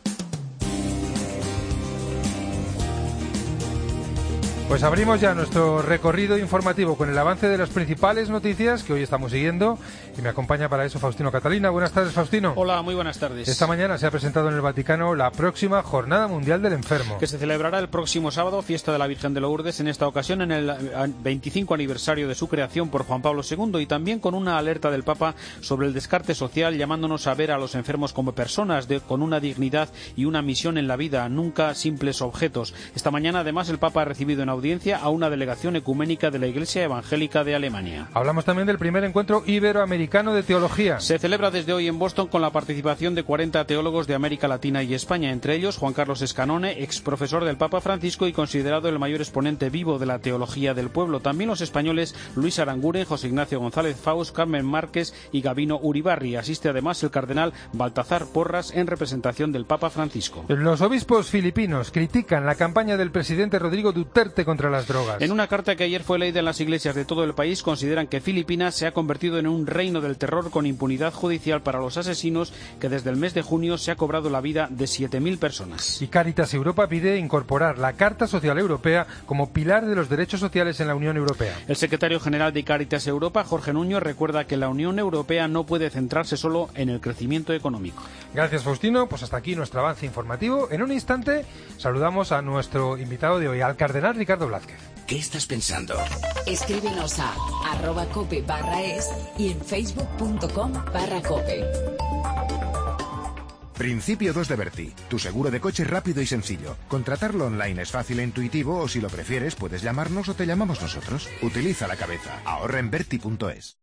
Pues abrimos ya nuestro recorrido informativo con el avance de las principales noticias que hoy estamos siguiendo y me acompaña para eso Faustino Catalina. Buenas tardes, Faustino. Hola, muy buenas tardes. Esta mañana se ha presentado en el Vaticano la próxima Jornada Mundial del Enfermo, que se celebrará el próximo sábado, fiesta de la Virgen de Lourdes, en esta ocasión en el 25 aniversario de su creación por Juan Pablo II y también con una alerta del Papa sobre el descarte social, llamándonos a ver a los enfermos como personas con una dignidad y una misión en la vida, nunca simples objetos. Esta mañana además el Papa ha recibido en audiencia audiencia a una delegación ecuménica de la Iglesia Evangélica de Alemania. Hablamos también del primer encuentro iberoamericano de teología. Se celebra desde hoy en Boston con la participación de 40 teólogos de América Latina y España, entre ellos Juan Carlos Escanone, ex profesor del Papa Francisco y considerado el mayor exponente vivo de la teología del pueblo. También los españoles Luis Aranguren, José Ignacio González Faust, Carmen Márquez y Gabino Uribarri. Asiste además el cardenal Baltasar Porras en representación del Papa Francisco. Los obispos filipinos critican la campaña del presidente Rodrigo Duterte contra las drogas. En una carta que ayer fue leída en las iglesias de todo el país, consideran que Filipinas se ha convertido en un reino del terror con impunidad judicial para los asesinos, que desde el mes de junio se ha cobrado la vida de 7.000 personas. Y Cáritas Europa pide incorporar la Carta Social Europea como pilar de los derechos sociales en la Unión Europea. El secretario general de Cáritas Europa, Jorge Nuño, recuerda que la Unión Europea no puede centrarse solo en el crecimiento económico. Gracias, Faustino. Pues hasta aquí nuestro avance informativo. En un instante saludamos a nuestro invitado de hoy, al cardenal Ricardo Blázquez. ¿Qué estás pensando? Escríbenos a @cope/es y en facebook.com/cope. Principio 2 de Berti, tu seguro de coche rápido y sencillo. Contratarlo online es fácil e intuitivo, o si lo prefieres puedes llamarnos o te llamamos nosotros. Utiliza la cabeza. Ahorra en berti.es.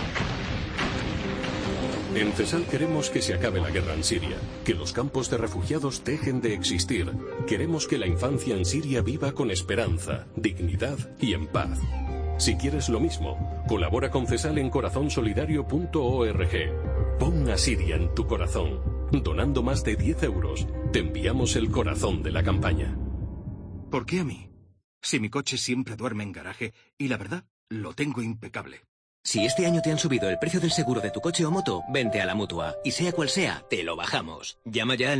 En CESAL queremos que se acabe la guerra en Siria, que los campos de refugiados dejen de existir. Queremos que la infancia en Siria viva con esperanza, dignidad y en paz. Si quieres lo mismo, colabora con CESAL en corazonsolidario.org. Pon a Siria en tu corazón. Donando más de 10 euros, te enviamos el corazón de la campaña. ¿Por qué a mí? Si mi coche siempre duerme en garaje y la verdad, lo tengo impecable. Si este año te han subido el precio del seguro de tu coche o moto, vente a la Mutua. Y sea cual sea, te lo bajamos. Llama ya al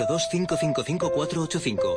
902-555-485.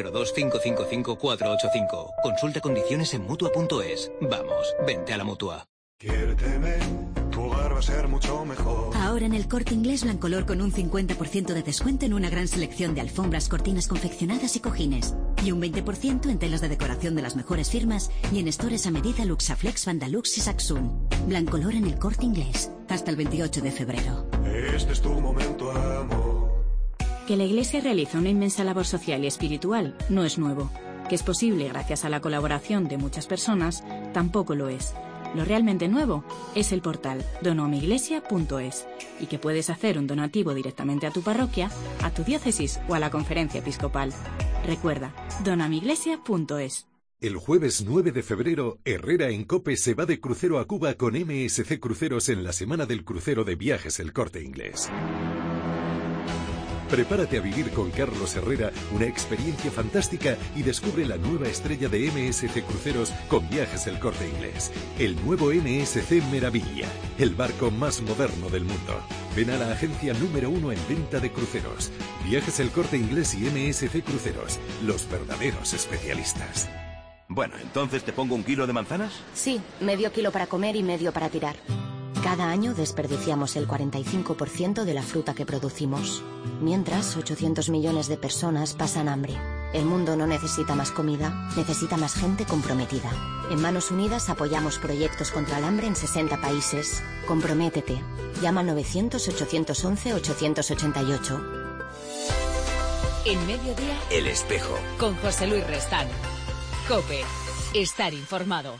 902-555-485. Consulta condiciones en Mutua.es. Vamos, vente a la Mutua. Quiérteme, tu hogar va a ser mucho mejor. Ahora en el Corte Inglés Blancolor con un 50% de descuento en una gran selección de alfombras, cortinas confeccionadas y cojines. Y un 20% en telas de decoración de las mejores firmas y en stores a medida Luxaflex, Vandalux y Saxun. Blancolor en el Corte Inglés. Hasta el 28 de febrero. Este es tu momento, amor. Que la Iglesia realiza una inmensa labor social y espiritual no es nuevo. Que es posible gracias a la colaboración de muchas personas tampoco lo es. Lo realmente nuevo es el portal donoamiglesia.es y que puedes hacer un donativo directamente a tu parroquia, a tu diócesis o a la conferencia episcopal. Recuerda, donoamiglesia.es. El jueves 9 de febrero, Herrera en COPE se va de crucero a Cuba con MSC Cruceros en la Semana del Crucero de Viajes El Corte Inglés. Prepárate a vivir con Carlos Herrera una experiencia fantástica y descubre la nueva estrella de MSC Cruceros con Viajes El Corte Inglés. El nuevo MSC Meraviglia, el barco más moderno del mundo. Ven a la agencia número 1 en venta de cruceros. Viajes El Corte Inglés y MSC Cruceros, los verdaderos especialistas. Bueno, ¿entonces te pongo 1 kilo de manzanas? Sí, medio kilo para comer y medio para tirar. Cada año desperdiciamos el 45% de la fruta que producimos. Mientras, 800 millones de personas pasan hambre. El mundo no necesita más comida, necesita más gente comprometida. En Manos Unidas apoyamos proyectos contra el hambre en 60 países. Comprométete. Llama al 900-811-888. En Mediodía, El Espejo. con José Luis Restán. COPE. Estar informado.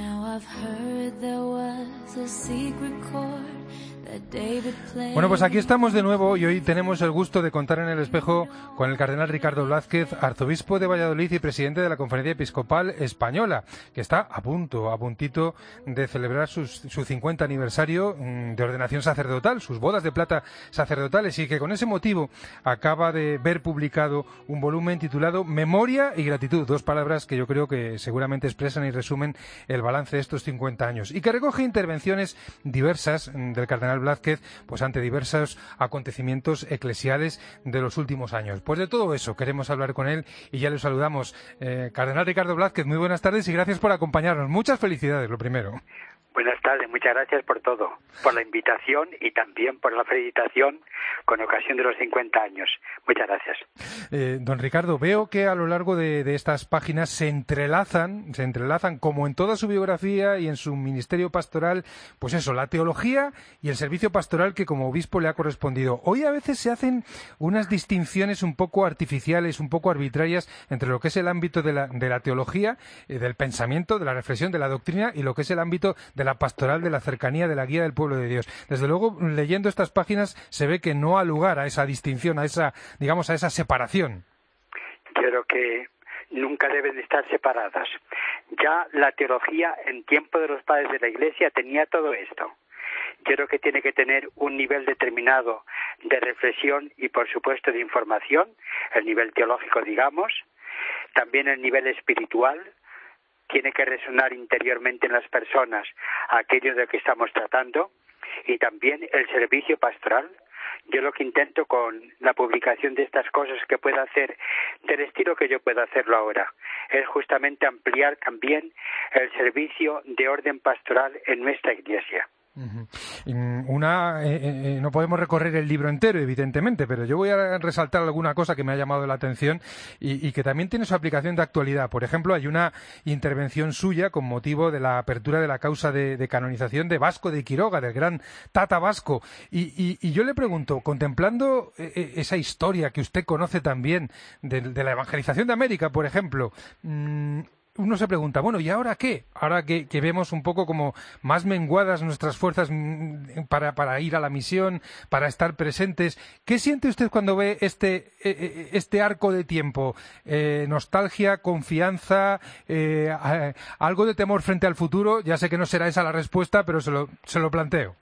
Bueno, pues aquí estamos de nuevo y hoy tenemos el gusto de contar en El Espejo con el cardenal Ricardo Blázquez, arzobispo de Valladolid y presidente de la Conferencia Episcopal Española, que está a puntito de celebrar su 50 aniversario de ordenación sacerdotal, sus bodas de plata sacerdotales, y que con ese motivo acaba de ver publicado un volumen titulado Memoria y Gratitud, dos palabras que yo creo que seguramente expresan y resumen el balance de estos 50 años, y que recoge intervenciones diversas del cardenal Blázquez pues ante diversos acontecimientos eclesiales de los últimos años. Pues de todo eso queremos hablar con él y ya lo saludamos. Cardenal Ricardo Blázquez, muy buenas tardes y gracias por acompañarnos. Muchas felicidades, lo primero. Buenas tardes, muchas gracias por todo, por la invitación y también por la felicitación con ocasión de los 50 años. Muchas gracias. Don Ricardo, veo que a lo largo de estas páginas se entrelazan como en toda su biografía y en su ministerio pastoral, pues eso, la teología y el servicio pastoral que como obispo le ha correspondido. Hoy a veces se hacen unas distinciones un poco artificiales, un poco arbitrarias entre lo que es el ámbito de la teología, del pensamiento, de la reflexión, de la doctrina y lo que es el ámbito de la pastoral, de la cercanía, de la guía del pueblo de Dios. Desde luego, leyendo estas páginas se ve que no ha lugar a esa distinción, a esa separación. Creo que nunca deben estar separadas. Ya la teología en tiempo de los padres de la Iglesia tenía todo esto. Yo creo que tiene que tener un nivel determinado de reflexión y, por supuesto, de información, el nivel teológico, digamos, también el nivel espiritual. Tiene que resonar interiormente en las personas aquello de que estamos tratando, y también el servicio pastoral. Yo lo que intento con la publicación de estas cosas que pueda hacer del estilo que yo pueda hacerlo ahora es justamente ampliar también el servicio de orden pastoral en nuestra Iglesia. No podemos recorrer el libro entero, evidentemente, pero yo voy a resaltar alguna cosa que me ha llamado la atención y que también tiene su aplicación de actualidad. Por ejemplo, hay una intervención suya con motivo de la apertura de la causa de canonización de Vasco de Quiroga, del gran Tata Vasco. Y yo le pregunto, contemplando esa historia que usted conoce también de la evangelización de América, por ejemplo, uno se pregunta, bueno, ¿y ahora qué? Ahora que vemos un poco como más menguadas nuestras fuerzas para ir a la misión, para estar presentes, ¿qué siente usted cuando ve este arco de tiempo? ¿Nostalgia, confianza, algo de temor frente al futuro? Ya sé que no será esa la respuesta, pero se lo planteo.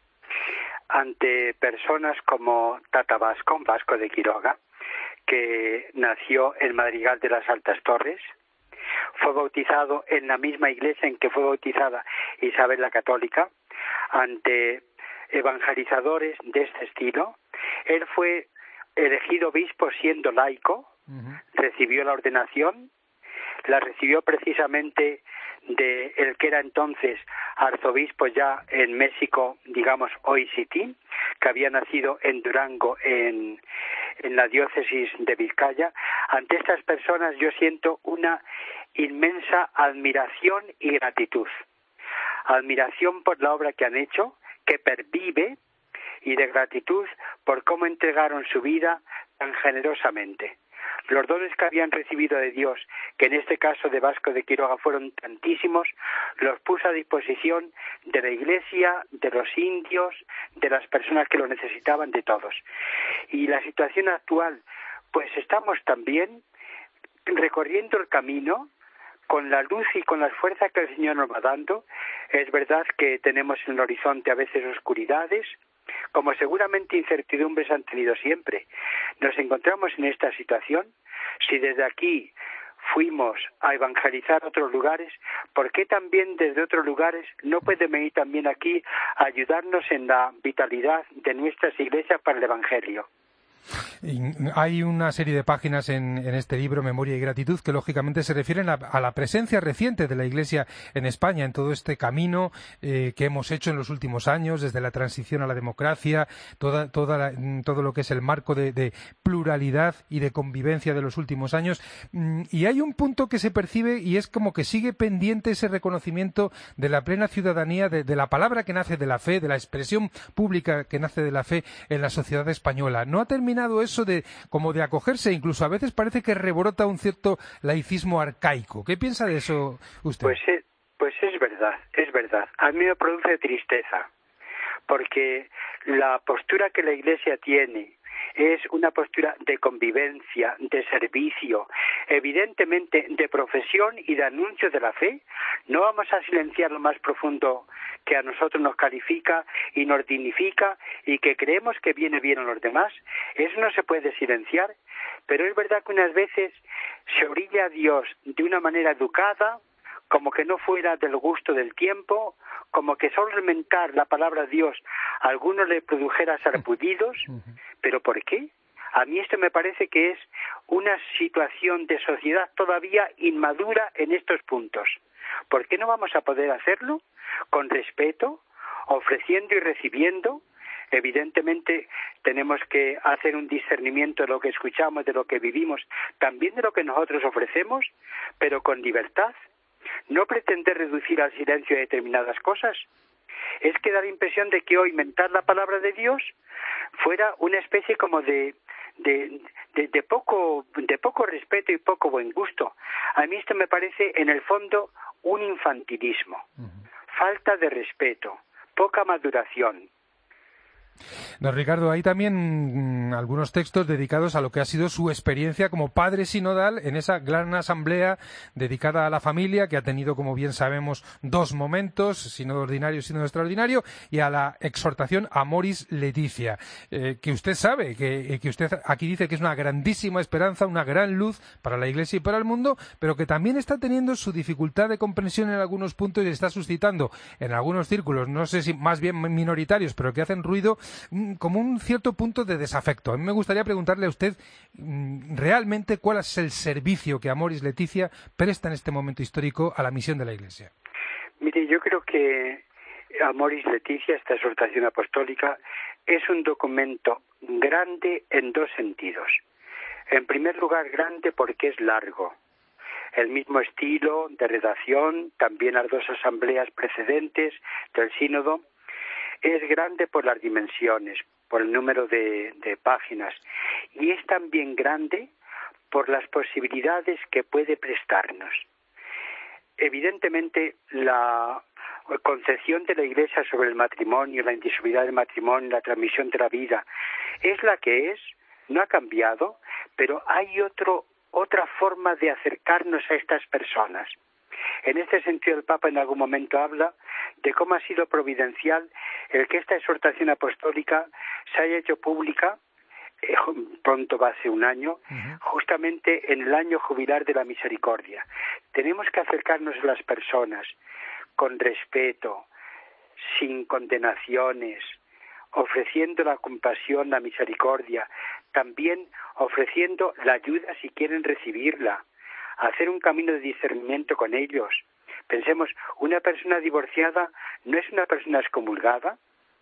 Ante personas como Tata Vasco, Vasco de Quiroga, que nació en Madrigal de las Altas Torres, fue bautizado en la misma iglesia en que fue bautizada Isabel la Católica, ante evangelizadores de este estilo. Él fue elegido obispo siendo laico, recibió la ordenación, la recibió precisamente de el que era entonces arzobispo ya en México, digamos hoy City, que había nacido en Durango, en la diócesis de Vizcaya. Ante estas personas yo siento una inmensa admiración y gratitud. Admiración por la obra que han hecho, que pervive, y de gratitud por cómo entregaron su vida tan generosamente. Los dones que habían recibido de Dios, que en este caso de Vasco de Quiroga fueron tantísimos, los puso a disposición de la Iglesia, de los indios, de las personas que lo necesitaban, de todos. Y la situación actual, pues estamos también recorriendo el camino con la luz y con las fuerzas que el Señor nos va dando. Es verdad que tenemos en el horizonte a veces oscuridades, como seguramente incertidumbres han tenido siempre. Nos encontramos en esta situación. Si desde aquí fuimos a evangelizar otros lugares, ¿por qué también desde otros lugares no pueden venir también aquí a ayudarnos en la vitalidad de nuestras iglesias para el Evangelio? Hay una serie de páginas en este libro, Memoria y Gratitud, que lógicamente se refieren a la presencia reciente de la Iglesia en España, en todo este camino que hemos hecho en los últimos años, desde la transición a la democracia, todo lo que es el marco de pluralidad y de convivencia de los últimos años. Y hay un punto que se percibe y es como que sigue pendiente ese reconocimiento de la plena ciudadanía, de la palabra que nace de la fe, de la expresión pública que nace de la fe en la sociedad española. No ha terminado eso de acogerse, incluso a veces parece que rebrota un cierto laicismo arcaico. ¿Qué piensa de eso usted? Pues es verdad. A mí me produce tristeza, porque la postura que la Iglesia tiene es una postura de convivencia, de servicio, evidentemente de profesión y de anuncio de la fe. No vamos a silenciar lo más profundo que a nosotros nos califica y nos dignifica y que creemos que viene bien a los demás. Eso no se puede silenciar, pero es verdad que unas veces se orilla a Dios de una manera educada, como que no fuera del gusto del tiempo, como que solamente la palabra de Dios a algunos le produjera sarpullidos. ¿Pero por qué? A mí esto me parece que es una situación de sociedad todavía inmadura en estos puntos. ¿Por qué no vamos a poder hacerlo? Con respeto, ofreciendo y recibiendo. Evidentemente tenemos que hacer un discernimiento de lo que escuchamos, de lo que vivimos, también de lo que nosotros ofrecemos, pero con libertad. No pretender reducir al silencio determinadas cosas. Es que da la impresión de que hoy mentar la palabra de Dios fuera una especie como de poco respeto y poco buen gusto. A mí esto me parece en el fondo un infantilismo, falta de respeto, poca maduración. Don Ricardo, hay también algunos textos dedicados a lo que ha sido su experiencia como padre sinodal en esa gran asamblea dedicada a la familia, que ha tenido, como bien sabemos, 2 momentos, sínodo ordinario y sínodo extraordinario, y a la exhortación Amoris Laetitia, que usted sabe, que usted aquí dice que es una grandísima esperanza, una gran luz para la Iglesia y para el mundo, pero que también está teniendo su dificultad de comprensión en algunos puntos y está suscitando en algunos círculos, no sé si más bien minoritarios, pero que hacen ruido, como un cierto punto de desafecto. A mí me gustaría preguntarle a usted realmente cuál es el servicio que Amoris Laetitia presta en este momento histórico a la misión de la Iglesia. Mire, yo creo que Amoris Laetitia, esta exhortación apostólica, es un documento grande en 2 sentidos. En primer lugar, grande porque es largo. El mismo estilo de redacción, también las 2 asambleas precedentes del sínodo. Es grande por las dimensiones, por el número de páginas, y es también grande por las posibilidades que puede prestarnos. Evidentemente, la concepción de la Iglesia sobre el matrimonio, la indisolubilidad del matrimonio, la transmisión de la vida, es la que es, no ha cambiado, pero hay otra forma de acercarnos a estas personas. En este sentido, el Papa en algún momento habla de cómo ha sido providencial el que esta exhortación apostólica se haya hecho pública, pronto va a ser un año, justamente en el año jubilar de la misericordia. Tenemos que acercarnos a las personas con respeto, sin condenaciones, ofreciendo la compasión, la misericordia, también ofreciendo la ayuda si quieren recibirla, hacer un camino de discernimiento con ellos. Pensemos, una persona divorciada no es una persona excomulgada,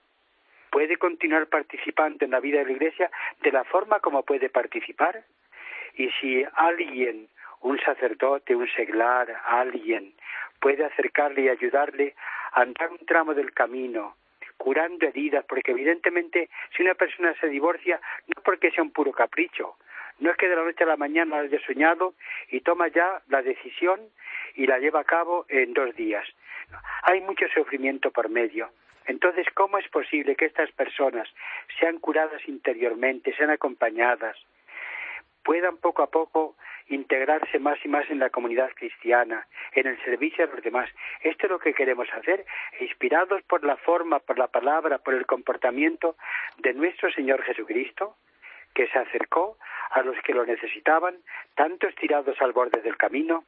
puede continuar participando en la vida de la Iglesia de la forma como puede participar. Y si alguien, un sacerdote, un seglar, alguien, puede acercarle y ayudarle a andar un tramo del camino, curando heridas, porque evidentemente si una persona se divorcia, no porque sea un puro capricho, no es que de la noche a la mañana lo haya soñado y toma ya la decisión y la lleva a cabo en 2 días. Hay mucho sufrimiento por medio. Entonces, ¿cómo es posible que estas personas sean curadas interiormente, sean acompañadas, puedan poco a poco integrarse más y más en la comunidad cristiana, en el servicio a los demás? Esto es lo que queremos hacer, inspirados por la forma, por la palabra, por el comportamiento de nuestro Señor Jesucristo, que se acercó a los que lo necesitaban, tantos tirados al borde del camino.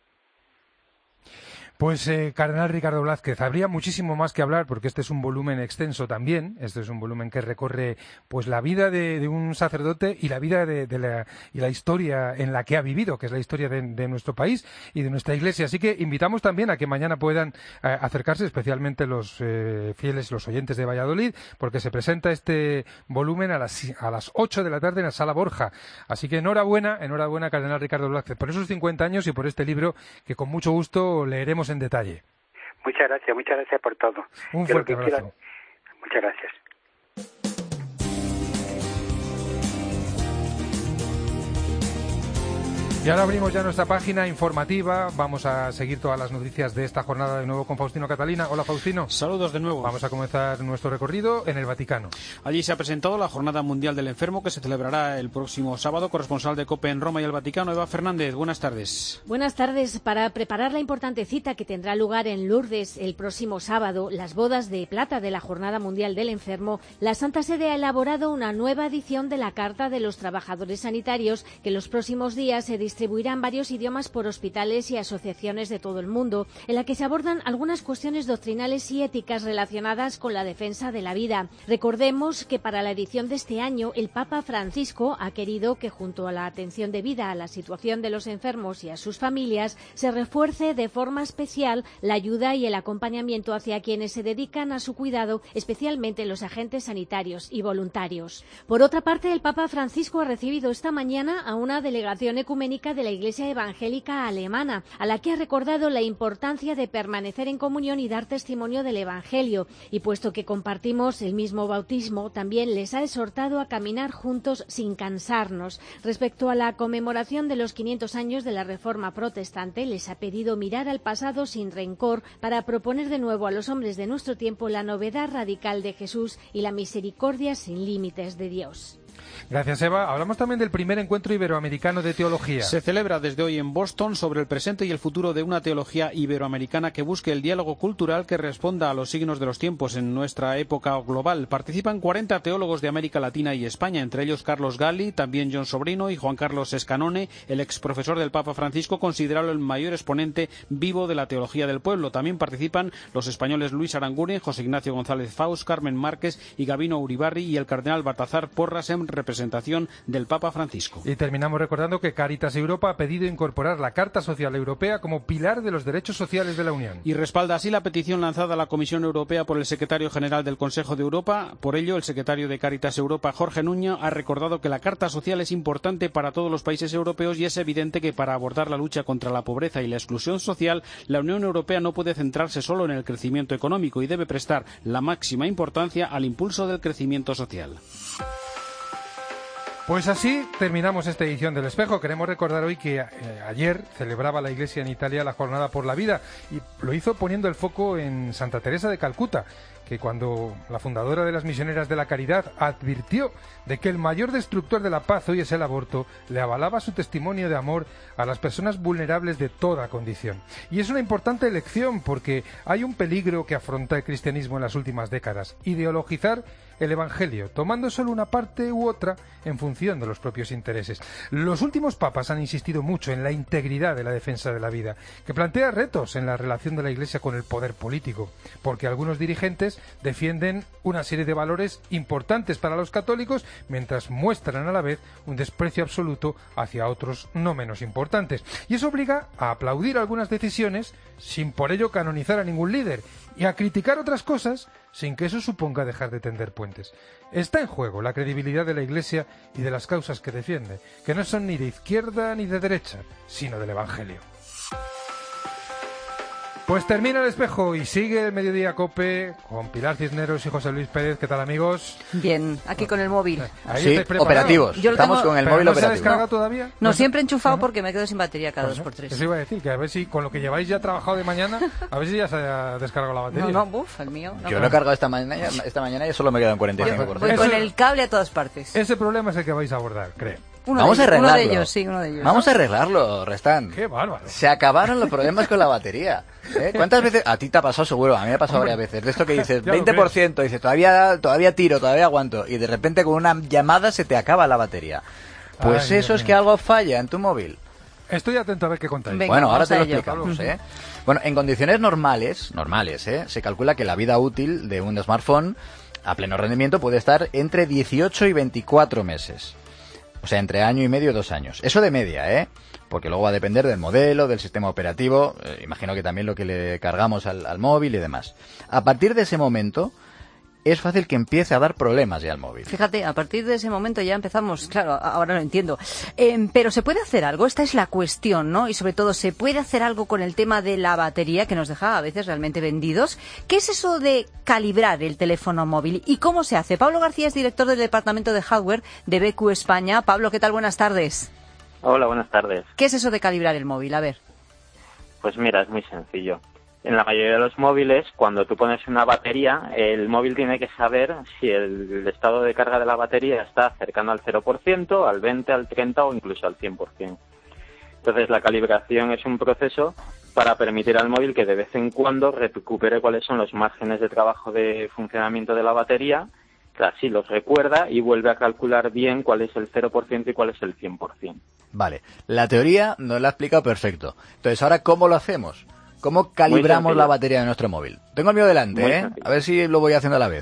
Pues, Cardenal Ricardo Blázquez, habría muchísimo más que hablar porque este es un volumen extenso también, este es un volumen que recorre pues la vida de un sacerdote y la vida y la historia en la que ha vivido, que es la historia de nuestro país y de nuestra Iglesia. Así que invitamos también a que mañana puedan acercarse, especialmente los fieles, los oyentes de Valladolid, porque se presenta este volumen a las 8 de la tarde en la Sala Borja. Así que enhorabuena, Cardenal Ricardo Blázquez, por esos 50 años y por este libro que con mucho gusto leeremos en detalle. Muchas gracias por todo. Un fuerte abrazo. Muchas gracias. Y ahora abrimos ya nuestra página informativa. Vamos a seguir todas las noticias de esta jornada de nuevo con Faustino Catalina. Hola, Faustino. Saludos de nuevo. Vamos a comenzar nuestro recorrido en el Vaticano. Allí se ha presentado la Jornada Mundial del Enfermo, que se celebrará el próximo sábado. Corresponsal de COPE en Roma y el Vaticano, Eva Fernández. Buenas tardes. Buenas tardes. Para preparar la importante cita que tendrá lugar en Lourdes el próximo sábado, las bodas de plata de la Jornada Mundial del Enfermo, la Santa Sede ha elaborado una nueva edición de la Carta de los Trabajadores Sanitarios que los próximos días se distribuirá distribuirá en varios idiomas por hospitales y asociaciones de todo el mundo, en la que se abordan algunas cuestiones doctrinales y éticas relacionadas con la defensa de la vida. Recordemos que para la edición de este año, el Papa Francisco ha querido que, junto a la atención debida a la situación de los enfermos y a sus familias, se refuerce de forma especial la ayuda y el acompañamiento hacia quienes se dedican a su cuidado, especialmente los agentes sanitarios y voluntarios. Por otra parte, el Papa Francisco ha recibido esta mañana a una delegación ecuménica de la Iglesia Evangélica Alemana, a la que ha recordado la importancia de permanecer en comunión y dar testimonio del Evangelio, y puesto que compartimos el mismo bautismo, también les ha exhortado a caminar juntos sin cansarnos. Respecto a la conmemoración de los 500 años de la Reforma Protestante, les ha pedido mirar al pasado sin rencor para proponer de nuevo a los hombres de nuestro tiempo la novedad radical de Jesús y la misericordia sin límites de Dios. Gracias, Eva. Hablamos también del primer encuentro iberoamericano de teología. Se celebra desde hoy en Boston sobre el presente y el futuro de una teología iberoamericana que busque el diálogo cultural que responda a los signos de los tiempos en nuestra época global. Participan 40 teólogos de América Latina y España, entre ellos Carlos Gali, también John Sobrino y Juan Carlos Escanone, el exprofesor del Papa Francisco, considerado el mayor exponente vivo de la teología del pueblo. También participan los españoles Luis Aranguren, José Ignacio González Faust, Carmen Márquez y Gabino Uribarri y el cardenal Baltasar Porras en representación del Papa Francisco. Y terminamos recordando que Cáritas Europa ha pedido incorporar la Carta Social Europea como pilar de los derechos sociales de la Unión. Y respalda así la petición lanzada a la Comisión Europea por el secretario general del Consejo de Europa. Por ello, el secretario de Cáritas Europa, Jorge Nuño, ha recordado que la Carta Social es importante para todos los países europeos y es evidente que para abordar la lucha contra la pobreza y la exclusión social, la Unión Europea no puede centrarse solo en el crecimiento económico y debe prestar la máxima importancia al impulso del crecimiento social. Pues así terminamos esta edición del Espejo. Queremos recordar hoy que ayer celebraba la Iglesia en Italia la Jornada por la Vida y lo hizo poniendo el foco en Santa Teresa de Calcuta, que cuando la fundadora de las Misioneras de la Caridad advirtió de que el mayor destructor de la paz hoy es el aborto, le avalaba su testimonio de amor a las personas vulnerables de toda condición. Y es una importante lección porque hay un peligro que afronta el cristianismo en las últimas décadas: ideologizar el Evangelio, tomando solo una parte u otra en función de los propios intereses. Los últimos papas han insistido mucho en la integridad de la defensa de la vida, que plantea retos en la relación de la Iglesia con el poder político, porque algunos dirigentes defienden una serie de valores importantes para los católicos, mientras muestran a la vez un desprecio absoluto hacia otros no menos importantes. Y eso obliga a aplaudir algunas decisiones sin por ello canonizar a ningún líder, y a criticar otras cosas sin que eso suponga dejar de tender puentes. Está en juego la credibilidad de la Iglesia y de las causas que defiende, que no son ni de izquierda ni de derecha, sino del Evangelio. Pues termina el Espejo y sigue el Mediodía COPE con Pilar Cisneros y José Luis Pérez. ¿Qué tal, amigos? Bien, aquí con el móvil. Ahí sí, operativos. Estamos con el móvil ¿no operativo. se ha descargado todavía? No, siempre enchufado porque me quedo sin batería cada 2x3. Eso iba a decir, que a ver si con lo que lleváis ya trabajado de mañana, a ver si ya se ha descargado la batería. No, el mío. Yo lo he cargado esta mañana y solo me quedan 45%. Voy con el cable a todas partes. Ese problema es el que vais a abordar, creo. Vamos a arreglarlo. Uno de ellos, sí, uno de ellos. Vamos a arreglarlo, Restán. Qué bárbaro. Se acabaron los problemas con la batería. ¿Cuántas veces? A ti te ha pasado seguro, a mí me ha pasado varias veces. De esto que dices, 20%, dices, todavía tiro, todavía aguanto. Y de repente con una llamada se te acaba la batería. Pues eso es que algo falla en tu móvil. Estoy atento a ver qué contáis. Venga, bueno, ahora te lo explicamos, Bueno, en condiciones normales, se calcula que la vida útil de un smartphone a pleno rendimiento puede estar entre 18 y 24 meses. O sea, entre año y medio y 2 años. Eso de media, porque luego va a depender del modelo, del sistema operativo, imagino que también lo que le cargamos al móvil y demás. A partir de ese momento es fácil que empiece a dar problemas ya al móvil. Fíjate, a partir de ese momento ya empezamos, claro, ahora lo entiendo. Pero ¿se puede hacer algo? Esta es la cuestión, ¿no? Y sobre todo, ¿se puede hacer algo con el tema de la batería que nos deja a veces realmente vendidos? ¿Qué es eso de calibrar el teléfono móvil? ¿Y cómo se hace? Pablo García es director del Departamento de Hardware de BQ España. Pablo, ¿qué tal? Buenas tardes. Hola, buenas tardes. ¿Qué es eso de calibrar el móvil? A ver. Pues mira, es muy sencillo. En la mayoría de los móviles, cuando tú pones una batería, el móvil tiene que saber si el estado de carga de la batería está cercano al 0%, al 20%, al 30% o incluso al 100%. Entonces, la calibración es un proceso para permitir al móvil que de vez en cuando recupere cuáles son los márgenes de trabajo de funcionamiento de la batería, que así los recuerda y vuelve a calcular bien cuál es el 0% y cuál es el 100%. Vale, la teoría nos la ha explicado perfecto. Entonces, ahora, ¿cómo lo hacemos? ¿Cómo calibramos la batería de nuestro móvil? Tengo el mío delante, a ver si lo voy haciendo a la vez.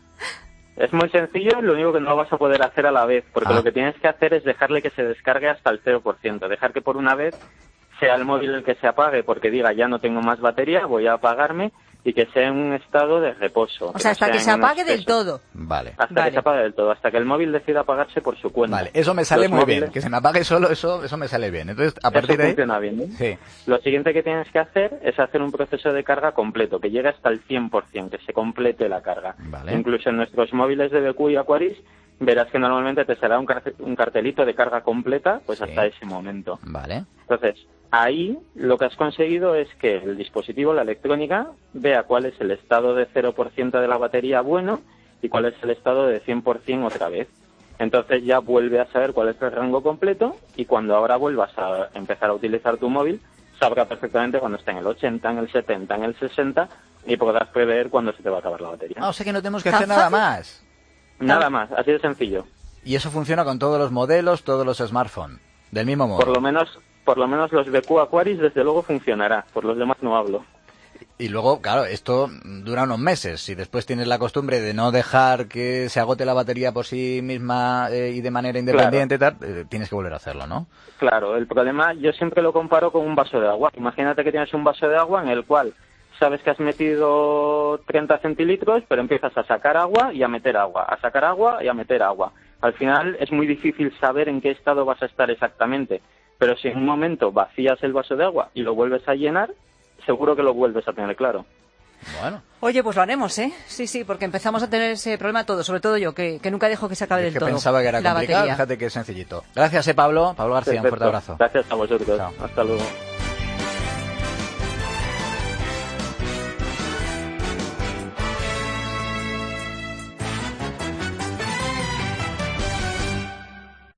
Es muy sencillo, lo único que no lo vas a poder hacer a la vez, porque lo que tienes que hacer es dejarle que se descargue hasta el 0%, dejar que por una vez sea el móvil el que se apague, porque diga, ya no tengo más batería, voy a apagarme, y que sea en un estado de reposo. O sea, hasta que se apague del todo. Vale. Hasta que se apague del todo, hasta que el móvil decida apagarse por su cuenta. Vale, eso me sale muy bien, que se me apague solo, eso me sale bien. Entonces, a partir de ahí... funciona bien, ¿no? Sí. Lo siguiente que tienes que hacer es hacer un proceso de carga completo, que llegue hasta el 100%, que se complete la carga. Vale. Incluso en nuestros móviles de BQ y Aquaris, verás que normalmente te será un cartelito de carga completa, pues hasta ese momento. Vale. Entonces, ahí lo que has conseguido es que el dispositivo, la electrónica, vea cuál es el estado de 0% de la batería bueno y cuál es el estado de 100% otra vez. Entonces ya vuelve a saber cuál es el rango completo y cuando ahora vuelvas a empezar a utilizar tu móvil, sabrá perfectamente cuando está en el 80, en el 70, en el 60 y podrás prever cuándo se te va a acabar la batería. O sea que no tenemos que hacer nada más. Nada más, así de sencillo. Y eso funciona con todos los modelos, todos los smartphones, del mismo modo. Por lo menos los BQ Aquaris desde luego funcionará, por los demás no hablo. Y luego, claro, esto dura unos meses. Si después tienes la costumbre de no dejar que se agote la batería por sí misma y de manera independiente, tienes que volver a hacerlo, ¿no? Claro, el problema yo siempre lo comparo con un vaso de agua. Imagínate que tienes un vaso de agua en el cual sabes que has metido 30 centilitros, pero empiezas a sacar agua y a meter agua, a sacar agua y a meter agua. Al final es muy difícil saber en qué estado vas a estar exactamente, pero si en un momento vacías el vaso de agua y lo vuelves a llenar, seguro que lo vuelves a tener claro. Bueno. Oye, pues lo haremos, ¿eh? Sí, porque empezamos a tener ese problema todos, sobre todo yo, que nunca dejo que se acabe del todo. Que pensaba que era complicado, fíjate que es sencillito. Gracias, Pablo. Pablo García, un fuerte abrazo. Gracias a vosotros. Chao. Hasta luego.